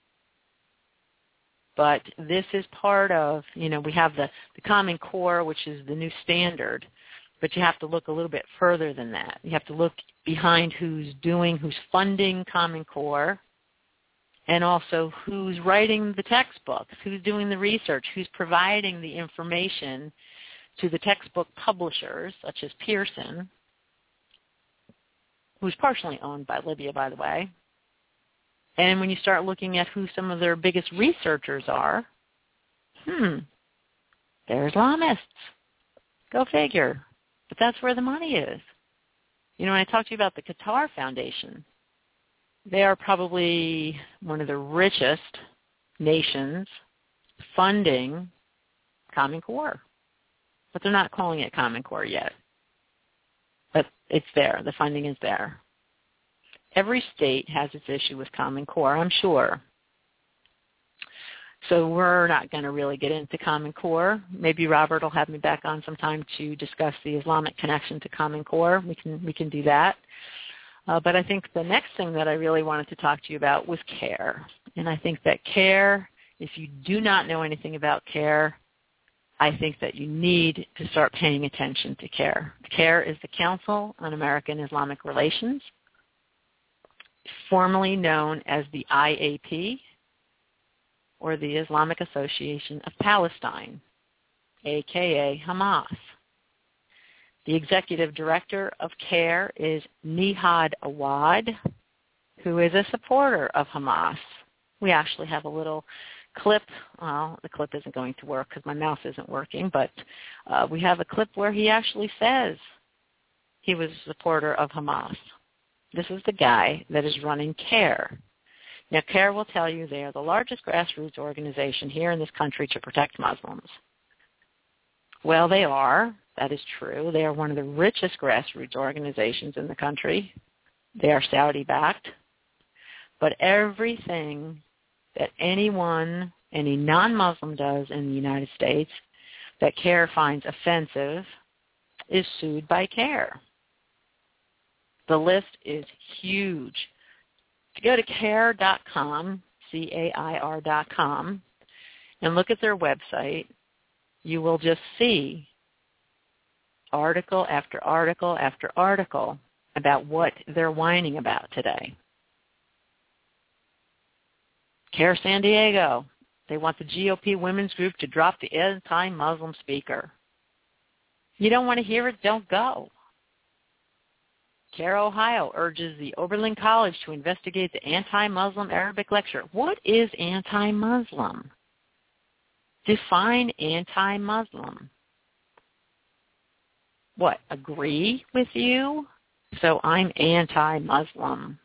But this is part of, we have the Common Core, which is the new standard. But you have to look a little bit further than that. You have to look behind who's funding Common Core, and also who's writing the textbooks, who's doing the research, who's providing the information to the textbook publishers, such as Pearson, who's partially owned by Libya, by the way. And when you start looking at who some of their biggest researchers are, they're Islamists. Go figure. But that's where the money is. You know, when I talked to you about the Qatar Foundation, they are probably one of the richest nations funding Common Core. But they're not calling it Common Core yet. But it's there. The funding is there. Every state has its issue with Common Core, I'm sure. So we're not going to really get into Common Core. Maybe Robert will have me back on sometime to discuss the Islamic connection to Common Core. We can do that. But I think the next thing that I really wanted to talk to you about was CARE. And I think that CARE, if you do not know anything about CARE, I think that you need to start paying attention to CARE. CARE is the Council on American Islamic Relations, formerly known as the IAP, or the Islamic Association of Palestine, a.k.a. Hamas. The executive director of CARE is Nihad Awad, who is a supporter of Hamas. We actually have a little clip. Well, the clip isn't going to work because my mouse isn't working, but we have a clip where he actually says he was a supporter of Hamas. This is the guy that is running CARE. Now, CARE will tell you they are the largest grassroots organization here in this country to protect Muslims. Well, they are. That is true. They are one of the richest grassroots organizations in the country. They are Saudi-backed. But everything that any non-Muslim does in the United States that CARE finds offensive is sued by CARE. The list is huge. If you go to care.com, CAIR.com, and look at their website, you will just see article after article after article about what they're whining about today. CARE San Diego, they want the GOP women's group to drop the anti-Muslim speaker. You don't want to hear it, don't go. CARE Ohio urges the Oberlin College to investigate the anti-Muslim Arabic lecture. What is anti-Muslim? Define anti-Muslim. What, agree with you? So I'm anti-Muslim.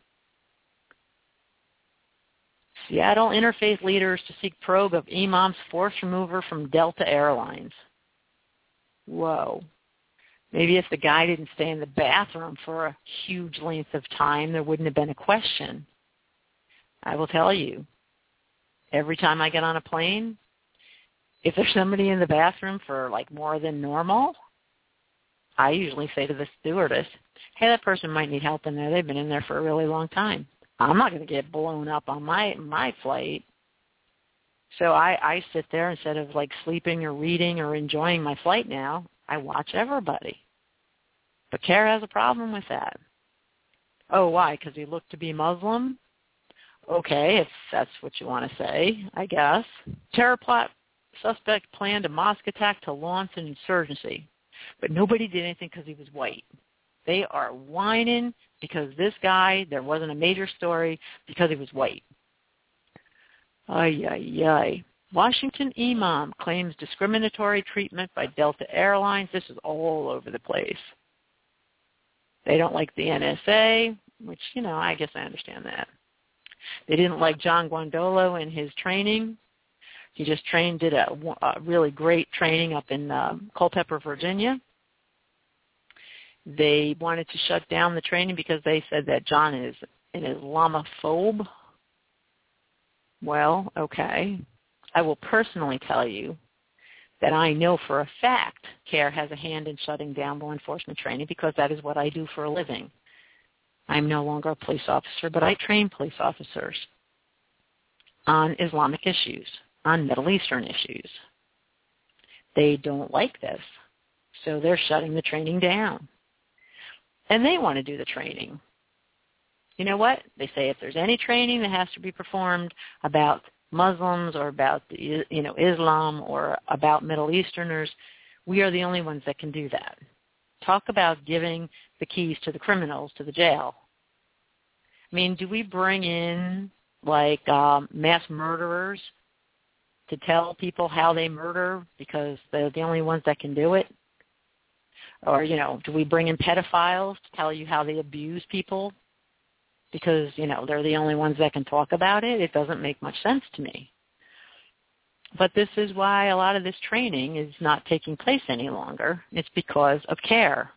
Seattle interfaith leaders to seek probe of imam's forced removal from Delta Airlines. Whoa. Maybe if the guy didn't stay in the bathroom for a huge length of time, there wouldn't have been a question. I will tell you, every time I get on a plane, if there's somebody in the bathroom for like more than normal, I usually say to the stewardess, hey, that person might need help in there. They've been in there for a really long time. I'm not going to get blown up on my flight. So I sit there instead of like sleeping or reading or enjoying my flight now. I watch everybody. But CARE has a problem with that. Oh, why? Because he looked to be Muslim? Okay, if that's what you want to say, I guess. Terror plot suspect planned a mosque attack to launch an insurgency. But nobody did anything because he was white. They are whining because this guy, there wasn't a major story because he was white. Ay, ay, ay. Washington imam claims discriminatory treatment by Delta Airlines. This is all over the place. They don't like the NSA, which, I guess I understand that. They didn't like John Guandolo in his training. He just did a really great training up in Culpeper, Virginia. They wanted to shut down the training because they said that John is an Islamophobe. Well, okay. I will personally tell you that I know for a fact CARE has a hand in shutting down law enforcement training because that is what I do for a living. I'm no longer a police officer, but I train police officers on Islamic issues, on Middle Eastern issues. They don't like this. So they're shutting the training down. And they want to do the training. You know what? They say if there's any training that has to be performed about Muslims or about Islam or about Middle Easterners, we are the only ones that can do that. Talk about giving the keys to the criminals to the jail. I mean, do we bring in like mass murderers to tell people how they murder because they're the only ones that can do it? Or, do we bring in pedophiles to tell you how they abuse people because, they're the only ones that can talk about it? It doesn't make much sense to me. But this is why a lot of this training is not taking place any longer. It's because of CARE.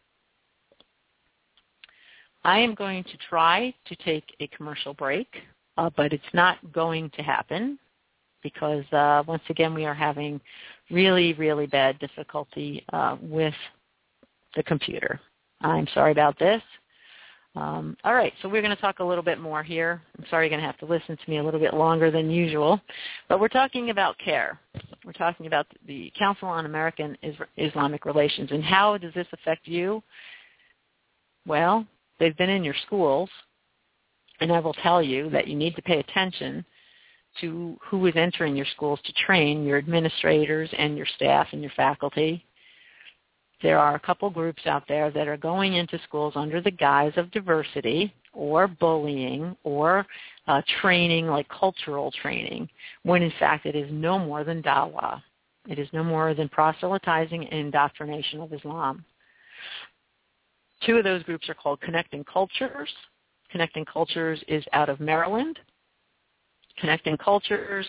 I am going to try to take a commercial break, but it's not going to happen because, once again, we are having really, really bad difficulty with the computer. I'm sorry about this. All right, so we're going to talk a little bit more here. I'm sorry you're going to have to listen to me a little bit longer than usual, but we're talking about CARE. We're talking about the Council on American Islamic Relations, and how does this affect you? Well, they've been in your schools, and I will tell you that you need to pay attention to who is entering your schools to train your administrators and your staff and your faculty. There are a couple groups out there that are going into schools under the guise of diversity or bullying or training, like cultural training, when in fact it is no more than dawah. It is no more than proselytizing and indoctrination of Islam. Two of those groups are called Connecting Cultures. Connecting Cultures is out of Maryland. Connecting Cultures,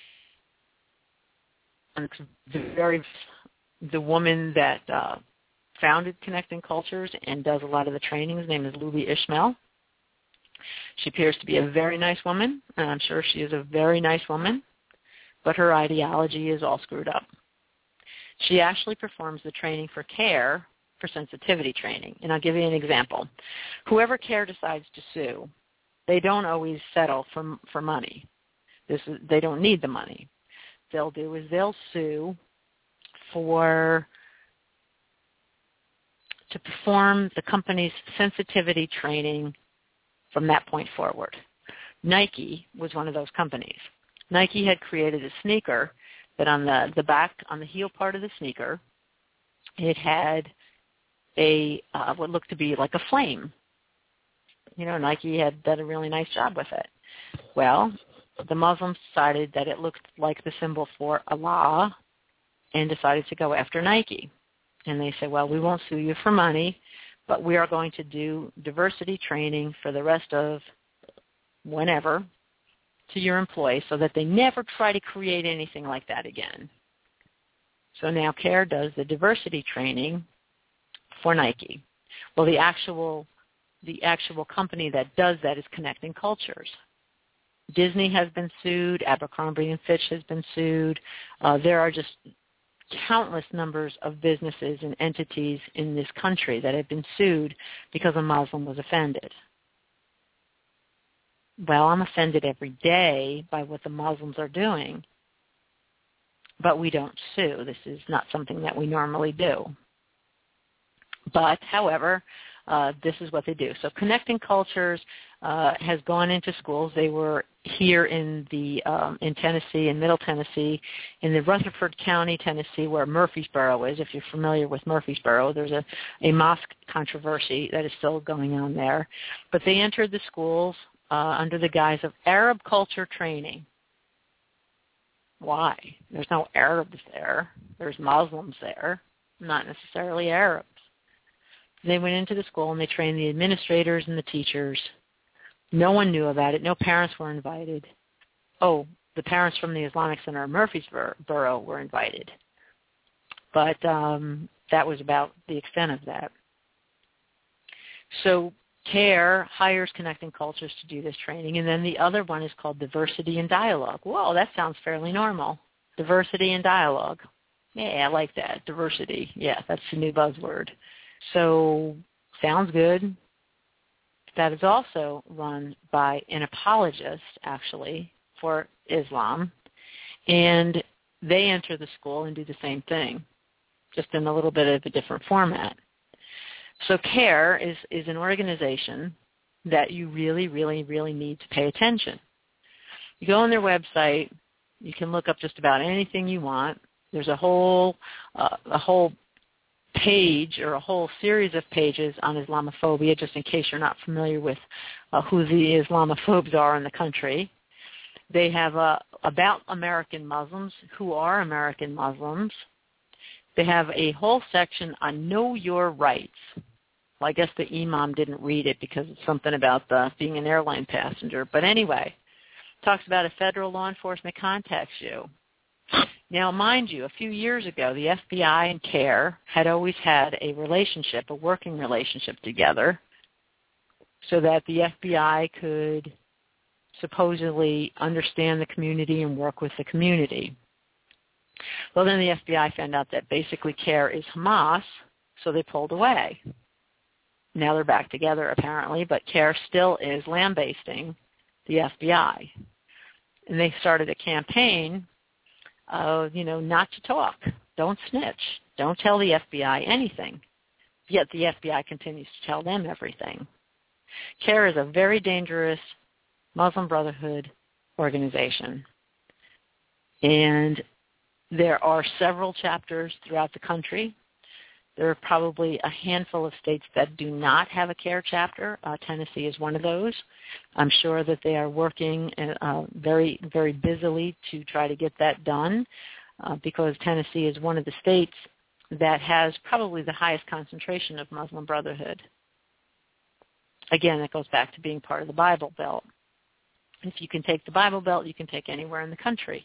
the woman that founded Connecting Cultures and does a lot of the training, his name is Luby Ishmael. She appears to be a very nice woman, and I'm sure she is a very nice woman, but her ideology is all screwed up. She actually performs the training for CARE, for sensitivity training, and I'll give you an example. Whoever CARE decides to sue, they don't always settle for money. They don't need the money. They'll do is they'll sue to perform the company's sensitivity training from that point forward. Nike was one of those companies. Nike had created a sneaker that on the back, on the heel part of the sneaker, it had a what looked to be like a flame. Nike had done a really nice job with it. Well, the Muslims decided that it looked like the symbol for Allah and decided to go after Nike. And they said, well, we won't sue you for money, but we are going to do diversity training for the rest of whenever to your employees so that they never try to create anything like that again. So now CARE does the diversity training for Nike. Well, the actual company that does that is Connecting Cultures. Disney has been sued. Abercrombie & Fitch has been sued. There are just countless numbers of businesses and entities in this country that have been sued because a Muslim was offended. Well, I'm offended every day by what the Muslims are doing, but we don't sue. This is not something that we normally do. But, however, this is what they do. So Connecting Cultures has gone into schools. They were here in Tennessee, in Middle Tennessee, in the Rutherford County, Tennessee, where Murfreesboro is. If you're familiar with Murfreesboro, there's a mosque controversy that is still going on there. But they entered the schools under the guise of Arab culture training. Why? There's no Arabs there. There's Muslims there, not necessarily Arabs. They went into the school and they trained the administrators and the teachers. No one knew about it. No parents were invited. Oh, the parents from the Islamic Center of Murfreesboro were invited. But that was about the extent of that. So CARE hires Connecting Cultures to do this training, and then the other one is called Diversity and Dialogue. Whoa, that sounds fairly normal. Diversity and Dialogue. Yeah, I like that. Diversity. Yeah, that's the new buzzword. So, sounds good. That is also run by an apologist, actually, for Islam, and they enter the school and do the same thing. just in a little bit of a different format. So CARE is an organization that you really, really, really need to pay attention. You go on their website, you can look up just about anything you want. There's a whole page or a whole series of pages on Islamophobia, just in case you're not familiar with who the Islamophobes are in the country. They have about American Muslims, who are American Muslims. They have a whole section on Know Your Rights. Well, I guess the imam didn't read it because it's something about being an airline passenger. But anyway, talks about if federal law enforcement contacts you. Now, mind you, a few years ago, the FBI and CARE had always had a relationship, a working relationship together, so that the FBI could supposedly understand the community and work with the community. Well, then the FBI found out that basically CARE is Hamas, so they pulled away. Now they're back together, apparently, but CARE still is lambasting the FBI. And they started a campaign of, not to talk. Don't snitch. Don't tell the FBI anything. Yet the FBI continues to tell them everything. CARE is a very dangerous Muslim Brotherhood organization. And there are several chapters throughout the country. There are probably a handful of states that do not have a CARE chapter. Tennessee is one of those. I'm sure that they are working very, very busily to try to get that done because Tennessee is one of the states that has probably the highest concentration of Muslim Brotherhood. Again, it goes back to being part of the Bible Belt. If you can take the Bible Belt, you can take anywhere in the country.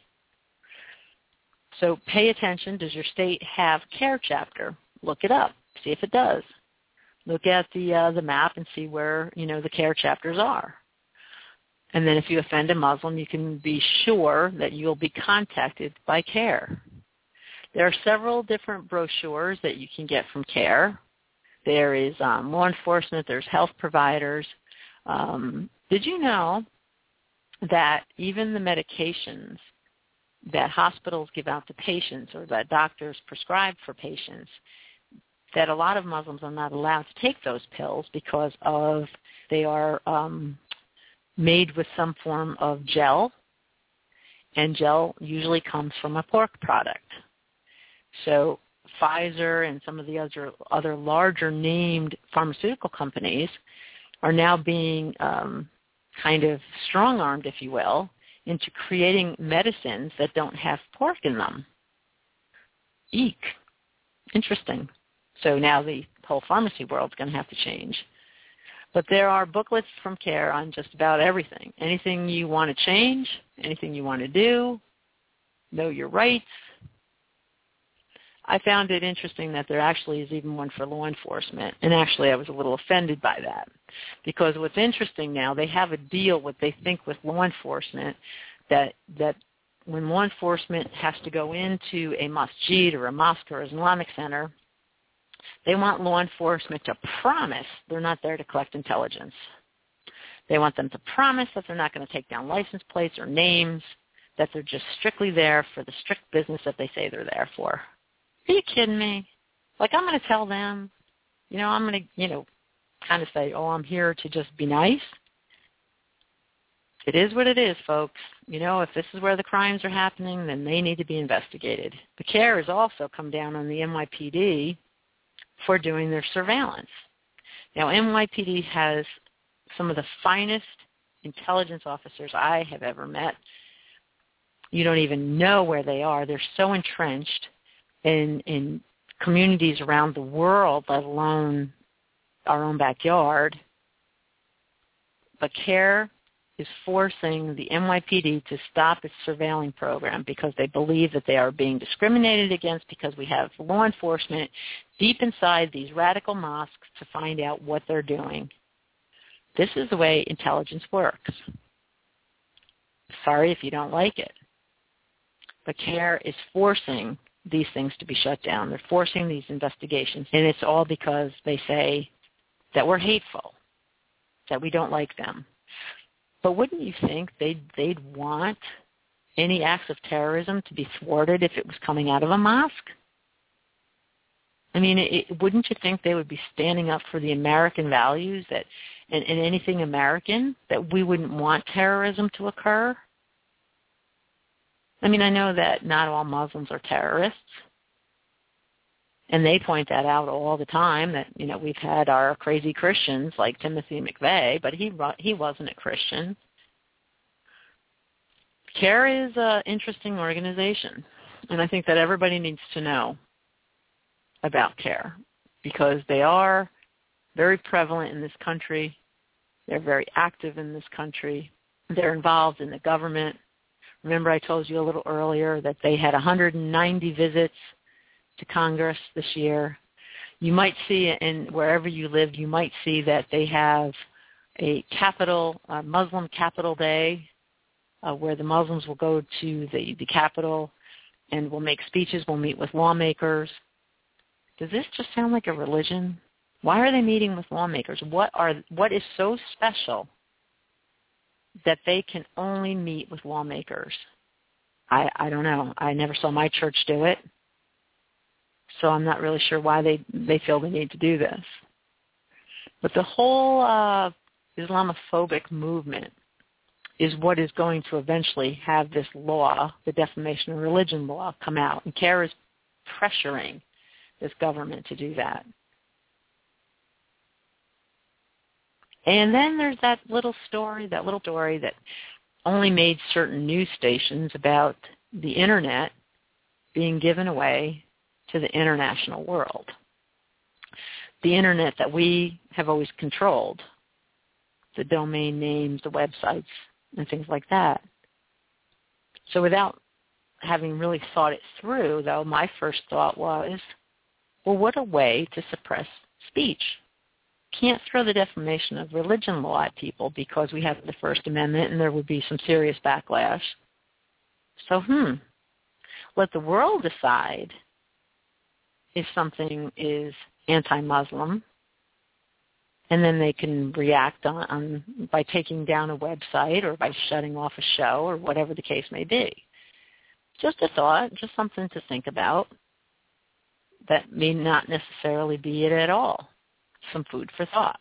So pay attention. Does your state have CARE chapter? Look it up. See if it does. Look at the map and see where, the CARE chapters are. And then if you offend a Muslim, you can be sure that you'll be contacted by CARE. There are several different brochures that you can get from CARE. There is law enforcement. There's health providers. Did you know that even the medications that hospitals give out to patients or that doctors prescribe for patients, that a lot of Muslims are not allowed to take those pills because they are made with some form of gel, and gel usually comes from a pork product. So Pfizer and some of the other larger named pharmaceutical companies are now being kind of strong-armed, if you will, into creating medicines that don't have pork in them. Eek. Interesting. So now the whole pharmacy world's going to have to change. But there are booklets from CARE on just about everything. Anything you want to change, anything you want to do, know your rights. I found it interesting that there actually is even one for law enforcement. And actually I was a little offended by that. Because what's interesting now, they have a deal, what they think with law enforcement, that when law enforcement has to go into a masjid or a mosque or an Islamic center, they want law enforcement to promise they're not there to collect intelligence. They want them to promise that they're not going to take down license plates or names, that they're just strictly there for the strict business that they say they're there for. Are you kidding me? Like, I'm going to tell them, I'm going to, kind of say, I'm here to just be nice. It is what it is, folks. If this is where the crimes are happening, then they need to be investigated. The CARE has also come down on the NYPD for doing their surveillance. Now, NYPD has some of the finest intelligence officers I have ever met. You don't even know where they are. They're so entrenched in communities around the world, let alone our own backyard. But CARE is forcing the NYPD to stop its surveilling program because they believe that they are being discriminated against because we have law enforcement deep inside these radical mosques to find out what they're doing. This is the way intelligence works. Sorry if you don't like it. But CARE is forcing these things to be shut down. They're forcing these investigations, and it's all because they say that we're hateful, that we don't like them. But wouldn't you think they'd want any acts of terrorism to be thwarted if it was coming out of a mosque? I mean, wouldn't you think they would be standing up for the American values and anything American, that we wouldn't want terrorism to occur? I mean, I know that not all Muslims are terrorists, and they point that out all the time, that, you know, we've had our crazy Christians like Timothy McVeigh, but he wasn't a Christian. CARE is an interesting organization, and I think that everybody needs to know about CARE, because they are very prevalent in this country. They're very active in this country. They're involved in the government. Remember, I told you a little earlier that they had 190 visits to Congress this year. You might see, and wherever you live, you might see that they have a Muslim Capital Day, where the Muslims will go to the Capitol and will make speeches, will meet with lawmakers. Does this just sound like a religion? Why are they meeting with lawmakers? What is so special that they can only meet with lawmakers? I don't know. I never saw my church do it, so I'm not really sure why they feel the need to do this. But the whole Islamophobic movement is what is going to eventually have this law, the defamation of religion law, come out. And CARE is pressuring this government to do that. And then there's that little story that only made certain news stations about the Internet being given away to the international world. The Internet that we have always controlled, the domain names, the websites, and things like that. So without having really thought it through, though, my first thought was, well, what a way to suppress speech. Can't throw the defamation of religion law at people because we have the First Amendment and there would be some serious backlash. So, let the world decide if something is anti-Muslim, and then they can react on by taking down a website or by shutting off a show or whatever the case may be. Just a thought, just something to think about. That may not necessarily be it at all. Some food for thought.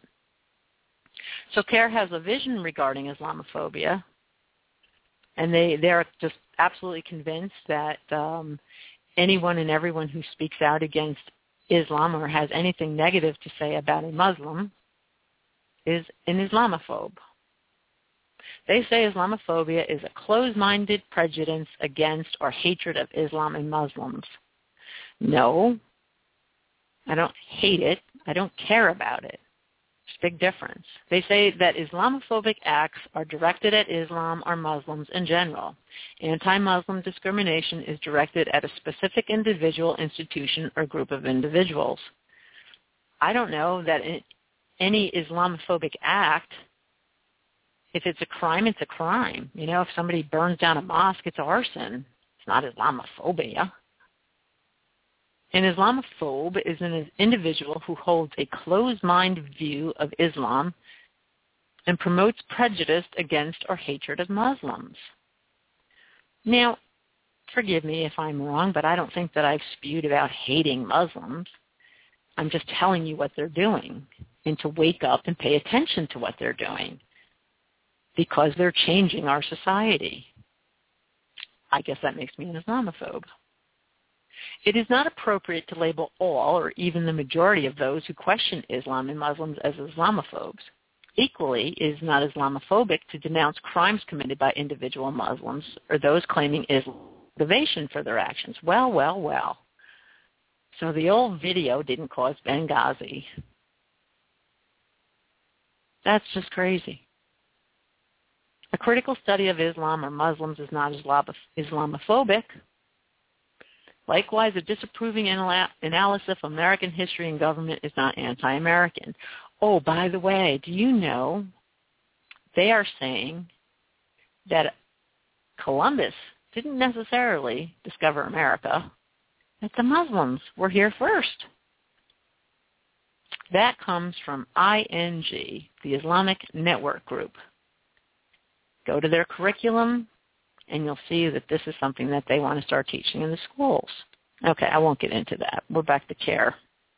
So CARE has a vision regarding Islamophobia, and they're just absolutely convinced that anyone and everyone who speaks out against Islam or has anything negative to say about a Muslim is an Islamophobe. They say Islamophobia is a closed-minded prejudice against or hatred of Islam and Muslims. No, I don't hate it. I don't care about it. There's a big difference. They say that Islamophobic acts are directed at Islam or Muslims in general. Anti-Muslim discrimination is directed at a specific individual, institution, or group of individuals. I don't know that any Islamophobic act, if it's a crime, it's a crime. You know, if somebody burns down a mosque, it's arson. It's not Islamophobia. An Islamophobe is an individual who holds a closed-minded view of Islam and promotes prejudice against or hatred of Muslims. Now, forgive me if I'm wrong, but I don't think that I've spewed about hating Muslims. I'm just telling you what they're doing, and to wake up and pay attention to what they're doing, because they're changing our society. I guess that makes me an Islamophobe. It is not appropriate to label all or even the majority of those who question Islam and Muslims as Islamophobes. Equally, it is not Islamophobic to denounce crimes committed by individual Muslims or those claiming Islam motivation for their actions. Well. So the old video didn't cause Benghazi. That's just crazy. A critical study of Islam or Muslims is not Islamophobic. Likewise, a disapproving analysis of American history and government is not anti-American. Oh, by the way, do you know they are saying that Columbus didn't necessarily discover America, that the Muslims were here first? That comes from ING, the Islamic Network Group. Go to their curriculum, and you'll see that this is something that they want to start teaching in the schools. Okay, I won't get into that. We're back to CARE.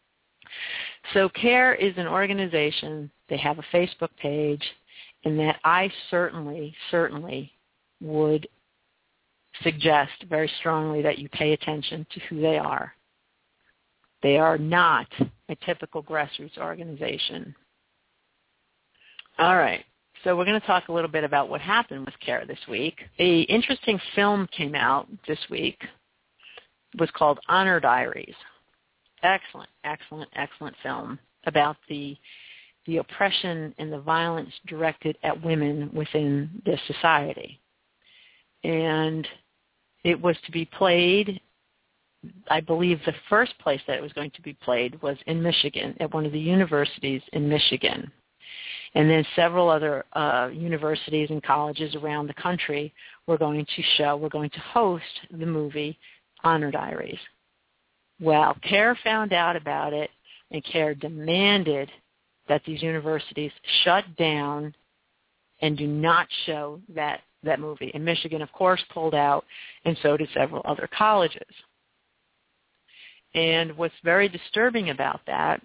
So CARE is an organization. They have a Facebook page, and that I certainly would suggest very strongly that you pay attention to who they are. They are not a typical grassroots organization. All right. So we're going to talk a little bit about what happened with CARE this week. An interesting film came out this week. It was called Honor Diaries. Excellent film about the oppression and the violence directed at women within this society. And it was to be played, I believe the first place that it was going to be played was in Michigan, at one of the universities in Michigan. And then several other universities and colleges around the country were going to host the movie Honor Diaries. Well, CARE found out about it, and CARE demanded that these universities shut down and do not show that movie. And Michigan, of course, pulled out, and so did several other colleges. And what's very disturbing about that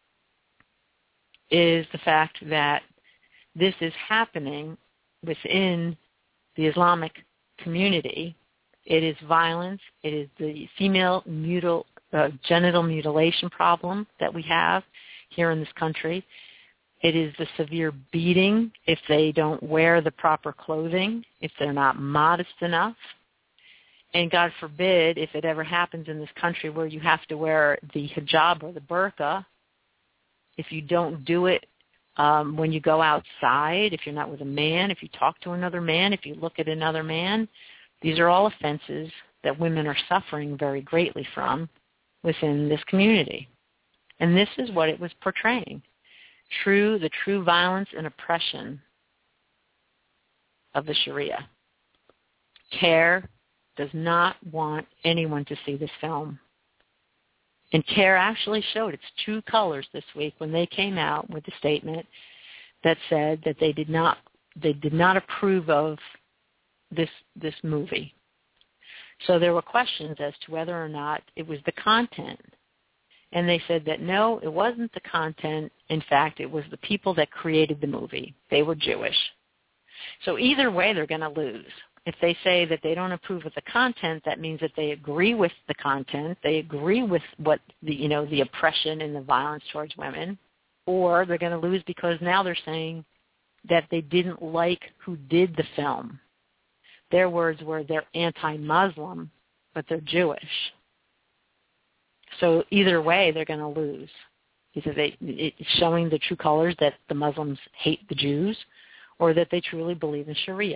is the fact that this is happening within the Islamic community. It is violence. It is the female genital mutilation problem that we have here in this country. It is the severe beating if they don't wear the proper clothing, if they're not modest enough. And God forbid, if it ever happens in this country where you have to wear the hijab or the burqa, if you don't do it when you go outside, if you're not with a man, if you talk to another man, if you look at another man, these are all offenses that women are suffering very greatly from within this community. And this is what it was portraying. The true violence and oppression of the Sharia. CARE does not want anyone to see this film. And CARE actually showed its true colors this week when they came out with a statement that said that they did not approve of this movie. So there were questions as to whether or not it was the content. And they said that no, it wasn't the content. In fact, it was the people that created the movie. They were Jewish. So either way, they're going to lose. If they say that they don't approve of the content, that means that they agree with the content. They agree with what the oppression and the violence towards women, or they're going to lose because now they're saying that they didn't like who did the film. Their words were they're anti-Muslim, but they're Jewish. So either way, they're going to lose. Either it's showing the true colors that the Muslims hate the Jews, or that they truly believe in Sharia.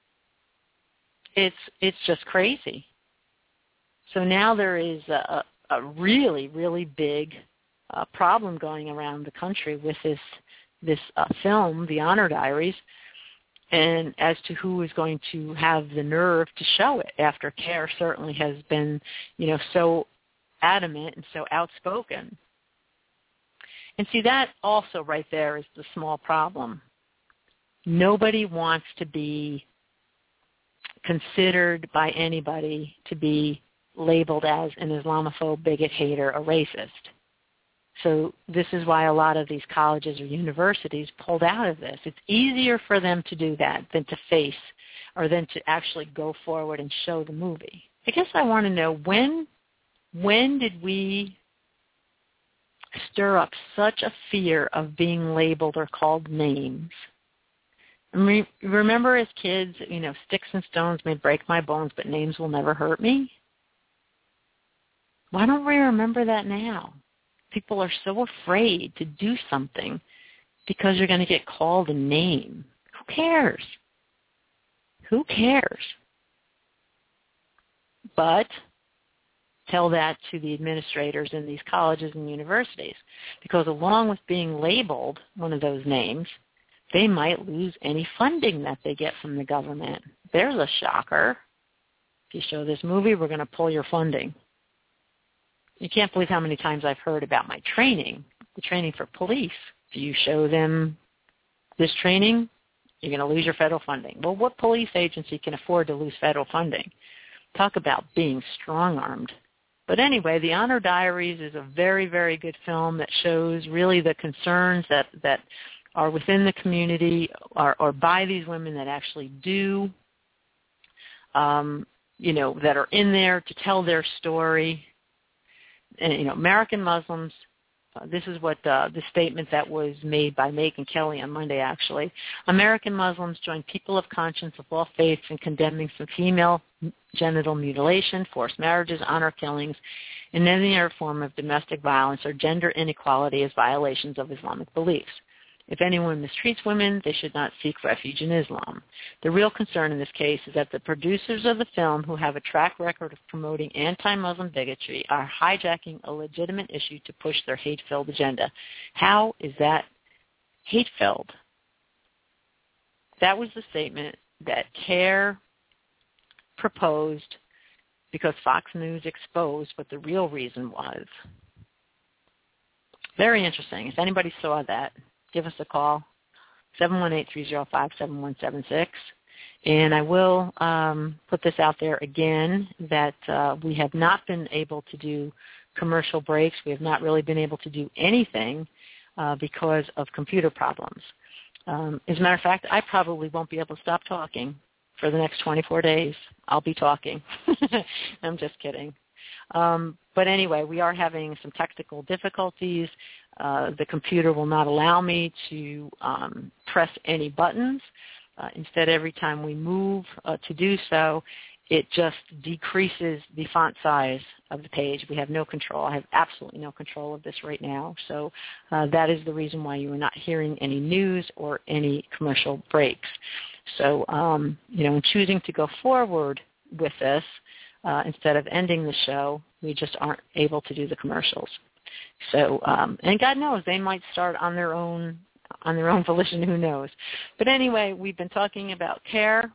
It's just crazy. So now there is a really, really big problem going around the country with this film, The Honor Diaries, and as to who is going to have the nerve to show it after CARE certainly has been, so adamant and so outspoken. And see, that also right there is the small problem. Nobody wants to be considered by anybody to be labeled as an Islamophobe, bigot, hater, or racist. So this is why a lot of these colleges or universities pulled out of this. It's easier for them to do that than to face or than to actually go forward and show the movie. I guess I want to know when did we stir up such a fear of being labeled or called names? Remember as kids, sticks and stones may break my bones, but names will never hurt me? Why don't we remember that now? People are so afraid to do something because you're going to get called a name. Who cares? Who cares? But tell that to the administrators in these colleges and universities, because along with being labeled one of those names, they might lose any funding that they get from the government. There's a shocker. If you show this movie, we're going to pull your funding. You can't believe how many times I've heard about my training, the training for police. If you show them this training, you're going to lose your federal funding. Well, what police agency can afford to lose federal funding? Talk about being strong-armed. But anyway, The Honor Diaries is a very, very good film that shows really the concerns that are within the community or by these women that actually do, that are in there to tell their story. And, American Muslims, this is what the statement that was made by Megyn Kelly on Monday, actually. American Muslims join people of conscience of all faiths in condemning female genital mutilation, forced marriages, honor killings, and any other form of domestic violence or gender inequality as violations of Islamic beliefs. If anyone mistreats women, they should not seek refuge in Islam. The real concern in this case is that the producers of the film, who have a track record of promoting anti-Muslim bigotry, are hijacking a legitimate issue to push their hate-filled agenda. How is that hate-filled? That was the statement that CARE proposed because Fox News exposed what the real reason was. Very interesting. If anybody saw that, give us a call, 718-305-7176. And I will put this out there again that we have not been able to do commercial breaks. We have not really been able to do anything because of computer problems. As a matter of fact, I probably won't be able to stop talking for the next 24 days. I'll be talking. I'm just kidding. But anyway, we are having some technical difficulties. The computer will not allow me to press any buttons. Instead, every time we move to do so, it just decreases the font size of the page. We have no control. I have absolutely no control of this right now. So that is the reason why you are not hearing any news or any commercial breaks. So, in choosing to go forward with this, instead of ending the show, we just aren't able to do the commercials. So, and God knows, they might start on their own volition, who knows. But anyway, we've been talking about CARE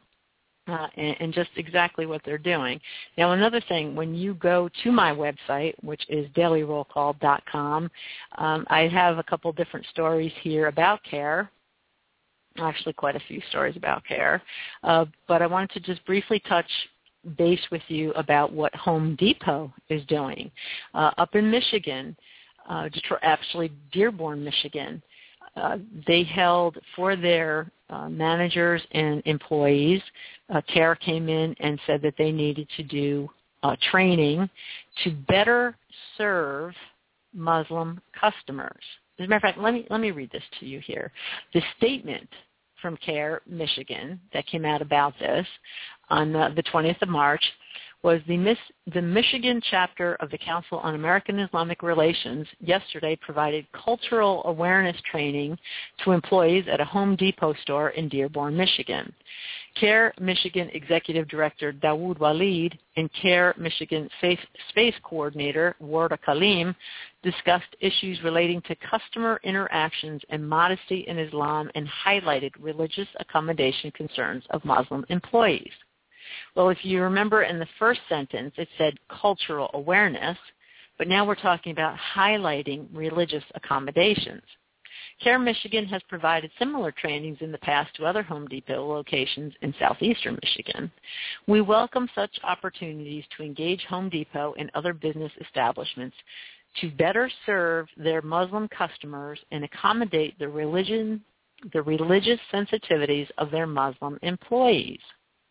and just exactly what they're doing. Now, another thing, when you go to my website, which is dailyrollcall.com, I have a couple different stories here about CARE. Actually, quite a few stories about CARE. But I wanted to just briefly touch base with you about what Home Depot is doing. Up in Michigan, Detroit, actually Dearborn, Michigan, they held for their managers and employees, CARE came in and said that they needed to do training to better serve Muslim customers. As a matter of fact, let me read this to you here. The statement from CARE Michigan that came out about this on the 20th of March was the Michigan chapter of the Council on American Islamic Relations yesterday provided cultural awareness training to employees at a Home Depot store in Dearborn, Michigan. CARE Michigan Executive Director Dawood Walid and CARE Michigan Space Coordinator Warda Kalim discussed issues relating to customer interactions and modesty in Islam and highlighted religious accommodation concerns of Muslim employees. Well, if you remember in the first sentence, it said cultural awareness, but now we're talking about highlighting religious accommodations. CARE Michigan has provided similar trainings in the past to other Home Depot locations in southeastern Michigan. We welcome such opportunities to engage Home Depot and other business establishments to better serve their Muslim customers and accommodate the religious sensitivities of their Muslim employees.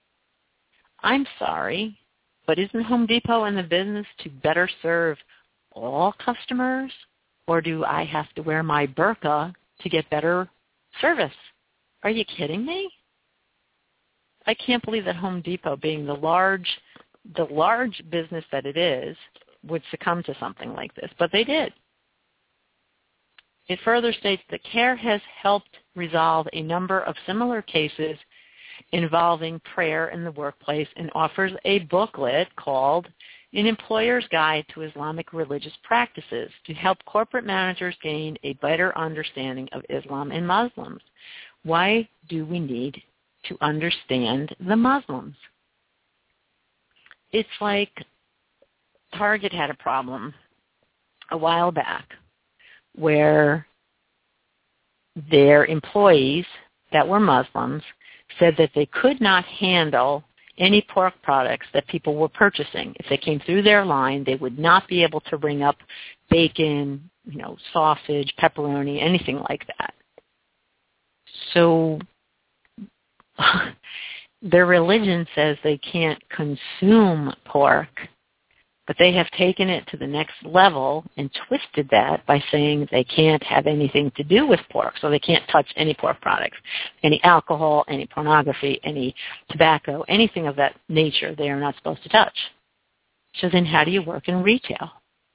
I'm sorry, but isn't Home Depot in the business to better serve all customers, or do I have to wear my burqa to get better service? Are you kidding me? I can't believe that Home Depot, being the large business that it is, would succumb to something like this, but they did. It further states that CARE has helped resolve a number of similar cases involving prayer in the workplace and offers a booklet called An Employer's Guide to Islamic Religious Practices to help corporate managers gain a better understanding of Islam and Muslims. Why do we need to understand the Muslims? It's like Target had a problem a while back where their employees that were Muslims said that they could not handle any pork products that people were purchasing. If they came through their line, they would not be able to ring up bacon, sausage, pepperoni, anything like that. So their religion says they can't consume pork, but they have taken it to the next level and twisted that by saying they can't have anything to do with pork, so they can't touch any pork products, any alcohol, any pornography, any tobacco, anything of that nature they are not supposed to touch. So then how do you work in retail?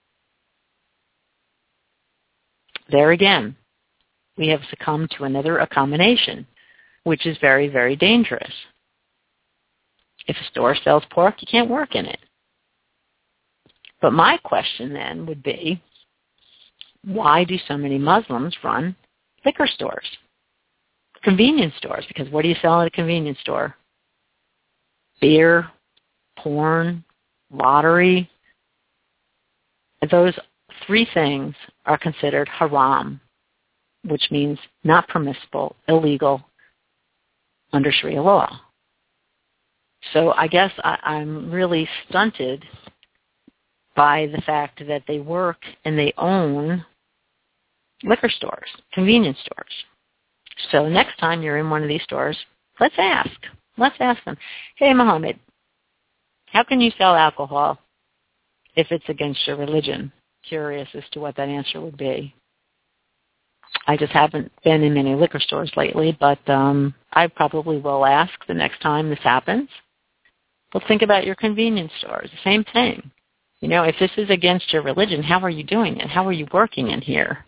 There again, we have succumbed to another accommodation, which is very, very dangerous. If a store sells pork, you can't work in it. But my question then would be, why do so many Muslims run liquor stores, convenience stores? Because what do you sell at a convenience store? Beer, porn, lottery. Those three things are considered haram, which means not permissible, illegal under Sharia law. So I guess I'm really stunted by the fact that they work and they own liquor stores, convenience stores. So next time you're in one of these stores, let's ask. Let's ask them, hey, Muhammad, how can you sell alcohol if it's against your religion? Curious as to what that answer would be. I just haven't been in many liquor stores lately, but I probably will ask the next time this happens. But think about your convenience stores, the same thing. If this is against your religion, how are you doing it? How are you working in here?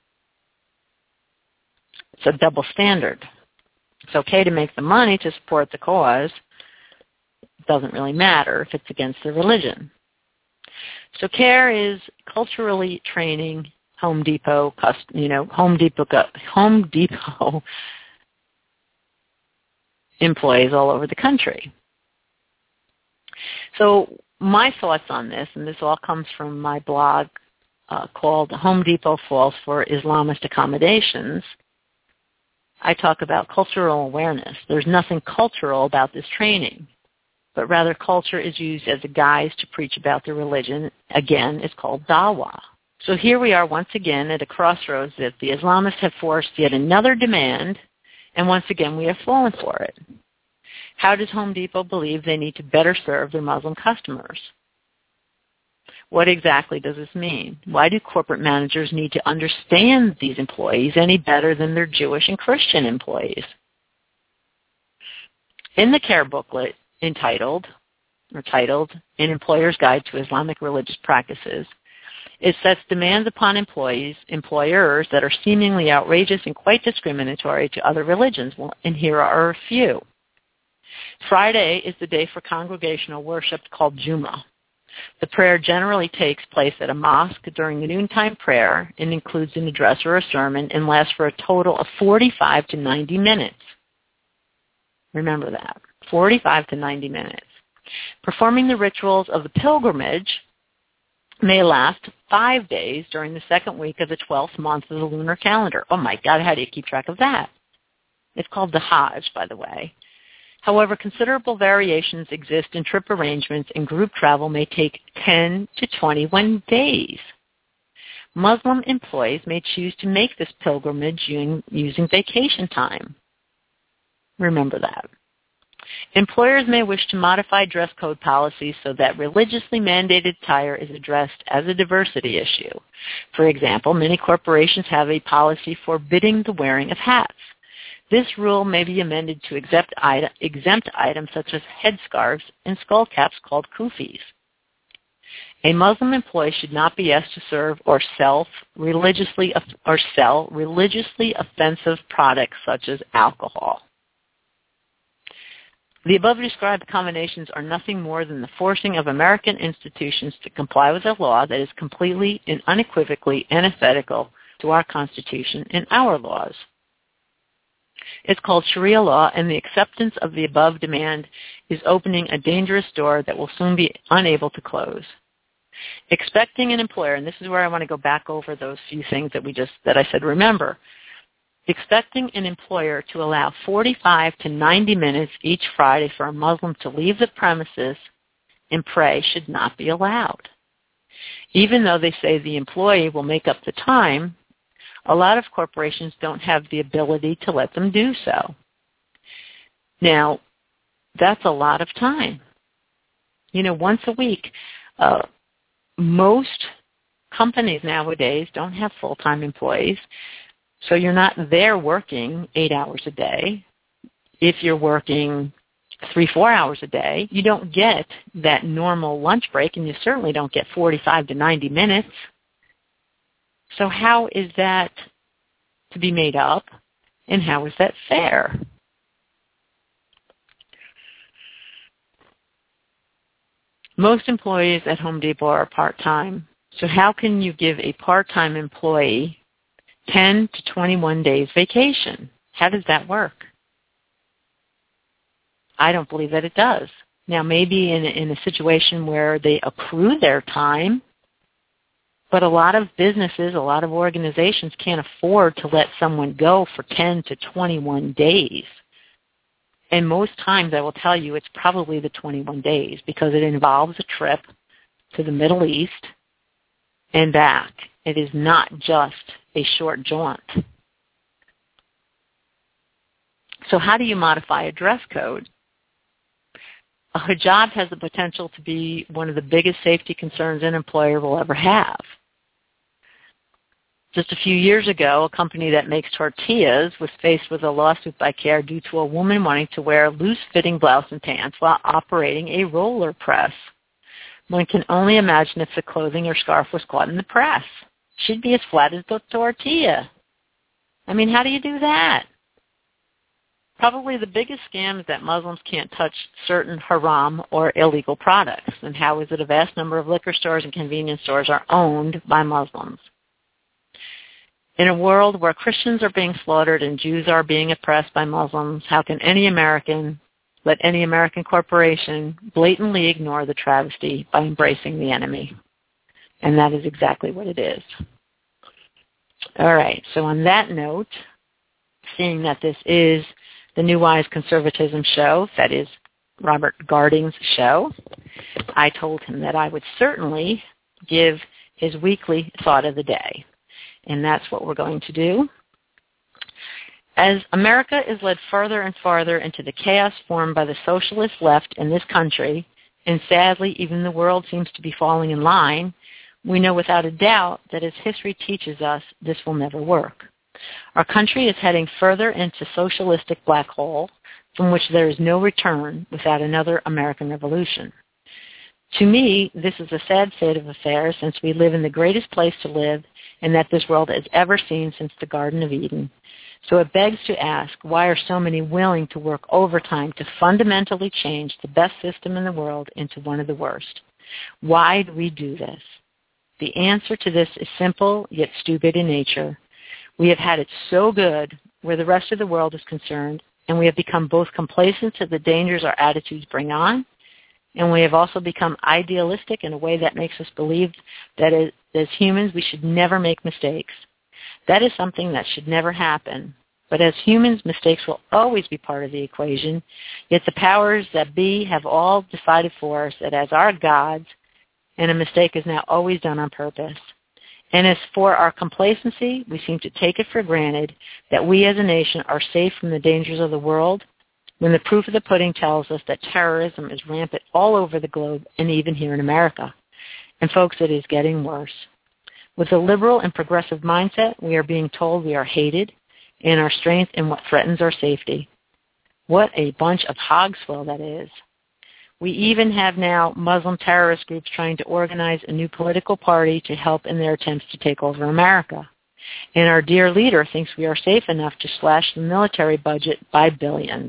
It's a double standard. It's okay to make the money to support the cause. It doesn't really matter if it's against the religion. So CARE is culturally training Home Depot employees all over the country. So my thoughts on this, and this all comes from my blog called Home Depot Falls for Islamist Accommodations. I talk about cultural awareness. There's nothing cultural about this training, but rather culture is used as a guise to preach about the religion. Again, it's called dawah. So here we are once again at a crossroads that the Islamists have forced yet another demand, and once again we have fallen for it. How does Home Depot believe they need to better serve their Muslim customers? What exactly does this mean? Why do corporate managers need to understand these employees any better than their Jewish and Christian employees? In the CARE booklet titled An Employer's Guide to Islamic Religious Practices, it sets demands upon employers that are seemingly outrageous and quite discriminatory to other religions. Well, and here are a few. Friday is the day for congregational worship called Jummah. The prayer generally takes place at a mosque during the noontime prayer and includes an address or a sermon and lasts for a total of 45 to 90 minutes. Remember that, 45 to 90 minutes. Performing the rituals of the pilgrimage may last 5 days during the second week of the 12th month of the lunar calendar. Oh my God, how do you keep track of that? It's called the Hajj, by the way. However, considerable variations exist in trip arrangements, and group travel may take 10 to 21 days. Muslim employees may choose to make this pilgrimage using vacation time. Remember that. Employers may wish to modify dress code policies so that religiously mandated attire is addressed as a diversity issue. For example, many corporations have a policy forbidding the wearing of hats. This rule may be amended to exempt items such as headscarves and skull caps called kufis. A Muslim employee should not be asked to serve or sell religiously offensive products such as alcohol. The above described accommodations are nothing more than the forcing of American institutions to comply with a law that is completely and unequivocally antithetical to our Constitution and our laws. It's called Sharia law, and the acceptance of the above demand is opening a dangerous door that will soon be unable to close. Expecting an employer, and this is where I want to go back over those few things that I said, remember, Expecting an employer to allow 45 to 90 minutes each Friday for a Muslim to leave the premises and pray should not be allowed. Even though they say the employee will make up the time, a lot of corporations don't have the ability to let them do so. Now, that's a lot of time. Once a week, most companies nowadays don't have full-time employees, so you're not there working 8 hours a day. If you're working 3-4 hours a day, you don't get that normal lunch break, and you certainly don't get 45 to 90 minutes. So how is that to be made up, and how is that fair? Most employees at Home Depot are part-time, so how can you give a part-time employee 10 to 21 days vacation? How does that work? I don't believe that it does. Now, maybe in a situation where they accrue their time, but a lot of businesses, a lot of organizations can't afford to let someone go for 10 to 21 days. And most times I will tell you it's probably the 21 days because it involves a trip to the Middle East and back. It is not just a short jaunt. So how do you modify a dress code? A hijab has the potential to be one of the biggest safety concerns an employer will ever have. Just a few years ago, a company that makes tortillas was faced with a lawsuit by CARE due to a woman wanting to wear a loose-fitting blouse and pants while operating a roller press. One can only imagine if the clothing or scarf was caught in the press. She'd be as flat as the tortilla. I mean, how do you do that? Probably the biggest scam is that Muslims can't touch certain haram or illegal products. And how is it a vast number of liquor stores and convenience stores are owned by Muslims? In a world where Christians are being slaughtered and Jews are being oppressed by Muslims, how can any American let any American corporation blatantly ignore the travesty by embracing the enemy? And that is exactly what it is. All right, so on that note, seeing that this is the New Wise Conservatism show, that is Robert Garding's show, I told him that I would certainly give his weekly thought of the day. And that's what we're going to do. As America is led further and farther into the chaos formed by the socialist left in this country, and sadly even the world seems to be falling in line, we know without a doubt that as history teaches us, this will never work. Our country is heading further into socialistic black hole from which there is no return without another American Revolution. To me, this is a sad state of affairs since we live in the greatest place to live and that this world has ever seen since the Garden of Eden. So it begs to ask, why are so many willing to work overtime to fundamentally change the best system in the world into one of the worst? Why do we do this? The answer to this is simple yet stupid in nature. We have had it so good where the rest of the world is concerned, and we have become both complacent to the dangers our attitudes bring on, and we have also become idealistic in a way that makes us believe that as humans we should never make mistakes. That is something that should never happen. But as humans, mistakes will always be part of the equation, yet the powers that be have all decided for us that as our gods, and a mistake is now always done on purpose. And as for our complacency, we seem to take it for granted that we as a nation are safe from the dangers of the world, when the proof of the pudding tells us that terrorism is rampant all over the globe and even here in America. And folks, it is getting worse. With a liberal and progressive mindset, we are being told we are hated and our strength in what threatens our safety. What a bunch of hogswill that is. We even have now Muslim terrorist groups trying to organize a new political party to help in their attempts to take over America. And our dear leader thinks we are safe enough to slash the military budget by billions.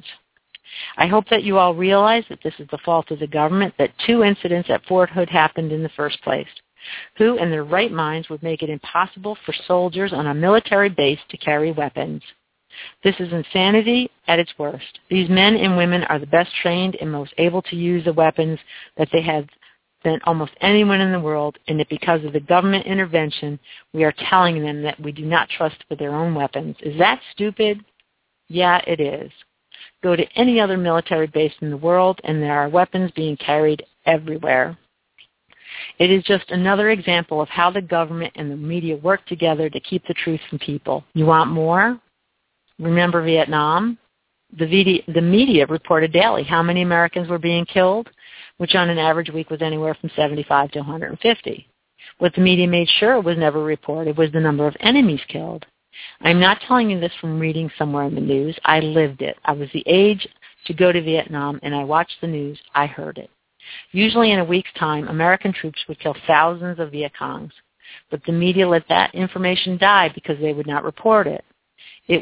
I hope that you all realize that this is the fault of the government, that 2 incidents at Fort Hood happened in the first place. Who in their right minds would make it impossible for soldiers on a military base to carry weapons? This is insanity at its worst. These men and women are the best trained and most able to use the weapons that than almost anyone in the world, and that because of the government intervention, we are telling them that we do not trust with their own weapons. Is that stupid? Yeah, it is. Go to any other military base in the world, and there are weapons being carried everywhere. It is just another example of how the government and the media work together to keep the truth from people. You want more? Remember Vietnam? The media reported daily how many Americans were being killed, which on an average week was anywhere from 75 to 150. What the media made sure was never reported was the number of enemies killed. I'm not telling you this from reading somewhere in the news. I lived it. I was the age to go to Vietnam, and I watched the news. I heard it. Usually in a week's time, American troops would kill thousands of Viet Congs, but the media let that information die because they would not report it. It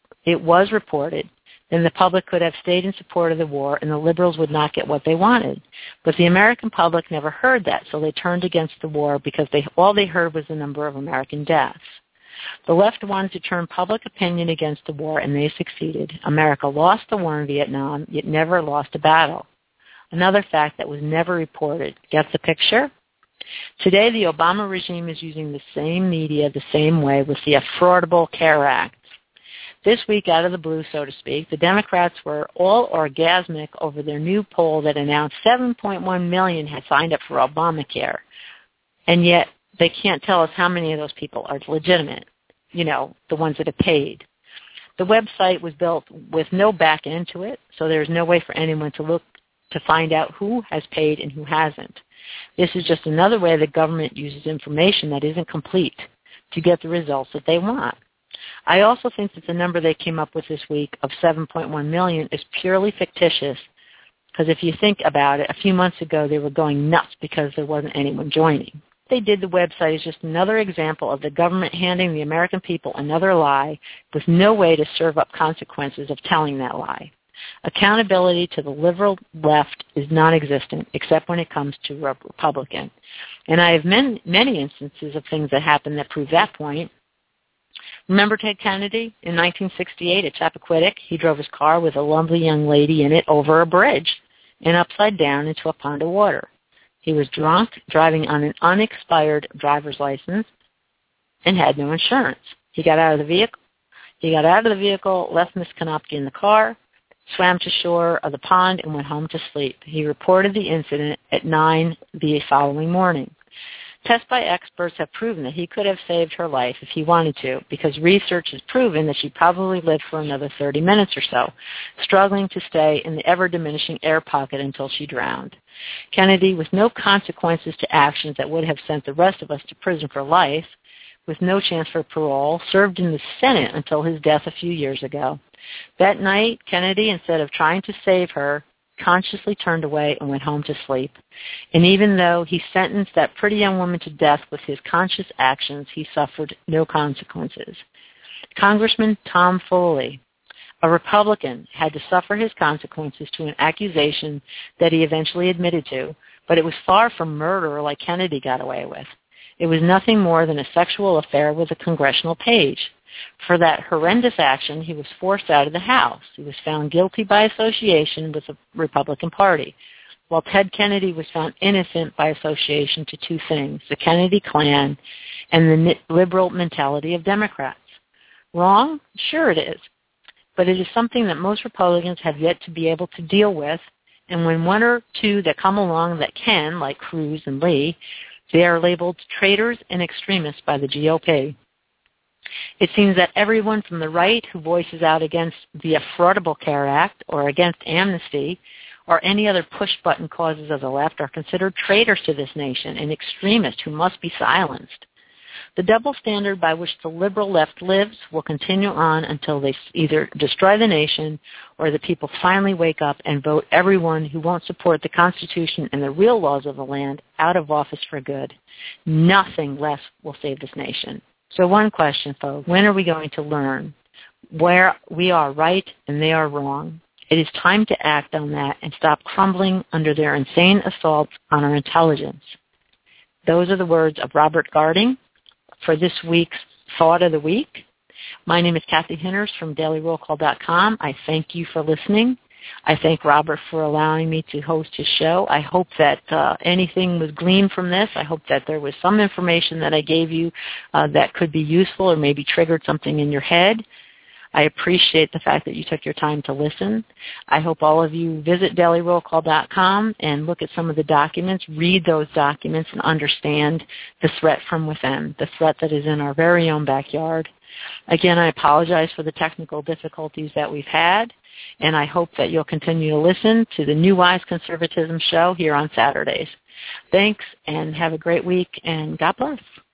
was reported. Then the public could have stayed in support of the war, and the liberals would not get what they wanted. But the American public never heard that, so they turned against the war because all they heard was the number of American deaths. The left wanted to turn public opinion against the war, and they succeeded. America lost the war in Vietnam, yet never lost a battle. Another fact that was never reported. Get the picture? Today, the Obama regime is using the same media the same way with the Affordable Care Act. This week, out of the blue, so to speak, the Democrats were all orgasmic over their new poll that announced 7.1 million had signed up for Obamacare. And yet, they can't tell us how many of those people are legitimate, the ones that have paid. The website was built with no back end to it, so there's no way for anyone to look to find out who has paid and who hasn't. This is just another way the government uses information that isn't complete to get the results that they want. I also think that the number they came up with this week of 7.1 million is purely fictitious, because if you think about it, a few months ago they were going nuts because there wasn't anyone joining. They did the website is just another example of the government handing the American people another lie with no way to serve up consequences of telling that lie. Accountability to the liberal left is non-existent except when it comes to Republican. And I have many instances of things that happened that prove that point. Remember Ted Kennedy in 1968 at Chappaquiddick? He drove his car with a lovely young lady in it over a bridge and upside down into a pond of water. He was drunk, driving on an unexpired driver's license, and had no insurance. He got out of the vehicle, left Miss Konopka in the car, swam to shore of the pond, and went home to sleep. He reported the incident at 9 the following morning. Tests by experts have proven that he could have saved her life if he wanted to, because research has proven that she probably lived for another 30 minutes or so, struggling to stay in the ever-diminishing air pocket until she drowned. Kennedy, with no consequences to actions that would have sent the rest of us to prison for life, with no chance for parole, served in the Senate until his death a few years ago. That night, Kennedy, instead of trying to save her, consciously turned away and went home to sleep. And even though he sentenced that pretty young woman to death with his conscious actions, he suffered no consequences. Congressman Tom Foley, a Republican, had to suffer his consequences to an accusation that he eventually admitted to, but it was far from murder like Kennedy got away with. It was nothing more than a sexual affair with a congressional page. For that horrendous action, he was forced out of the House. He was found guilty by association with the Republican Party, while Ted Kennedy was found innocent by association to two things, the Kennedy Klan and the liberal mentality of Democrats. Wrong? Sure it is. But it is something that most Republicans have yet to be able to deal with, and when one or two that come along that can, like Cruz and Lee, they are labeled traitors and extremists by the GOP. It seems that everyone from the right who voices out against the Affordable Care Act or against amnesty or any other push-button causes of the left are considered traitors to this nation and extremists who must be silenced. The double standard by which the liberal left lives will continue on until they either destroy the nation or the people finally wake up and vote everyone who won't support the Constitution and the real laws of the land out of office for good. Nothing less will save this nation. So one question, folks, when are we going to learn where we are right and they are wrong? It is time to act on that and stop crumbling under their insane assaults on our intelligence. Those are the words of Robert Garding for this week's Thought of the Week. My name is Kathy Hinners from DailyRollCall.com. I thank you for listening. I thank Robert for allowing me to host his show. I hope that anything was gleaned from this. I hope that there was some information that I gave you that could be useful or maybe triggered something in your head. I appreciate the fact that you took your time to listen. I hope all of you visit dailyrollcall.com and look at some of the documents, read those documents, and understand the threat from within, the threat that is in our very own backyard. Again, I apologize for the technical difficulties that we've had, and I hope that you'll continue to listen to the New Wise Conservatism show here on Saturdays. Thanks, and have a great week, and God bless.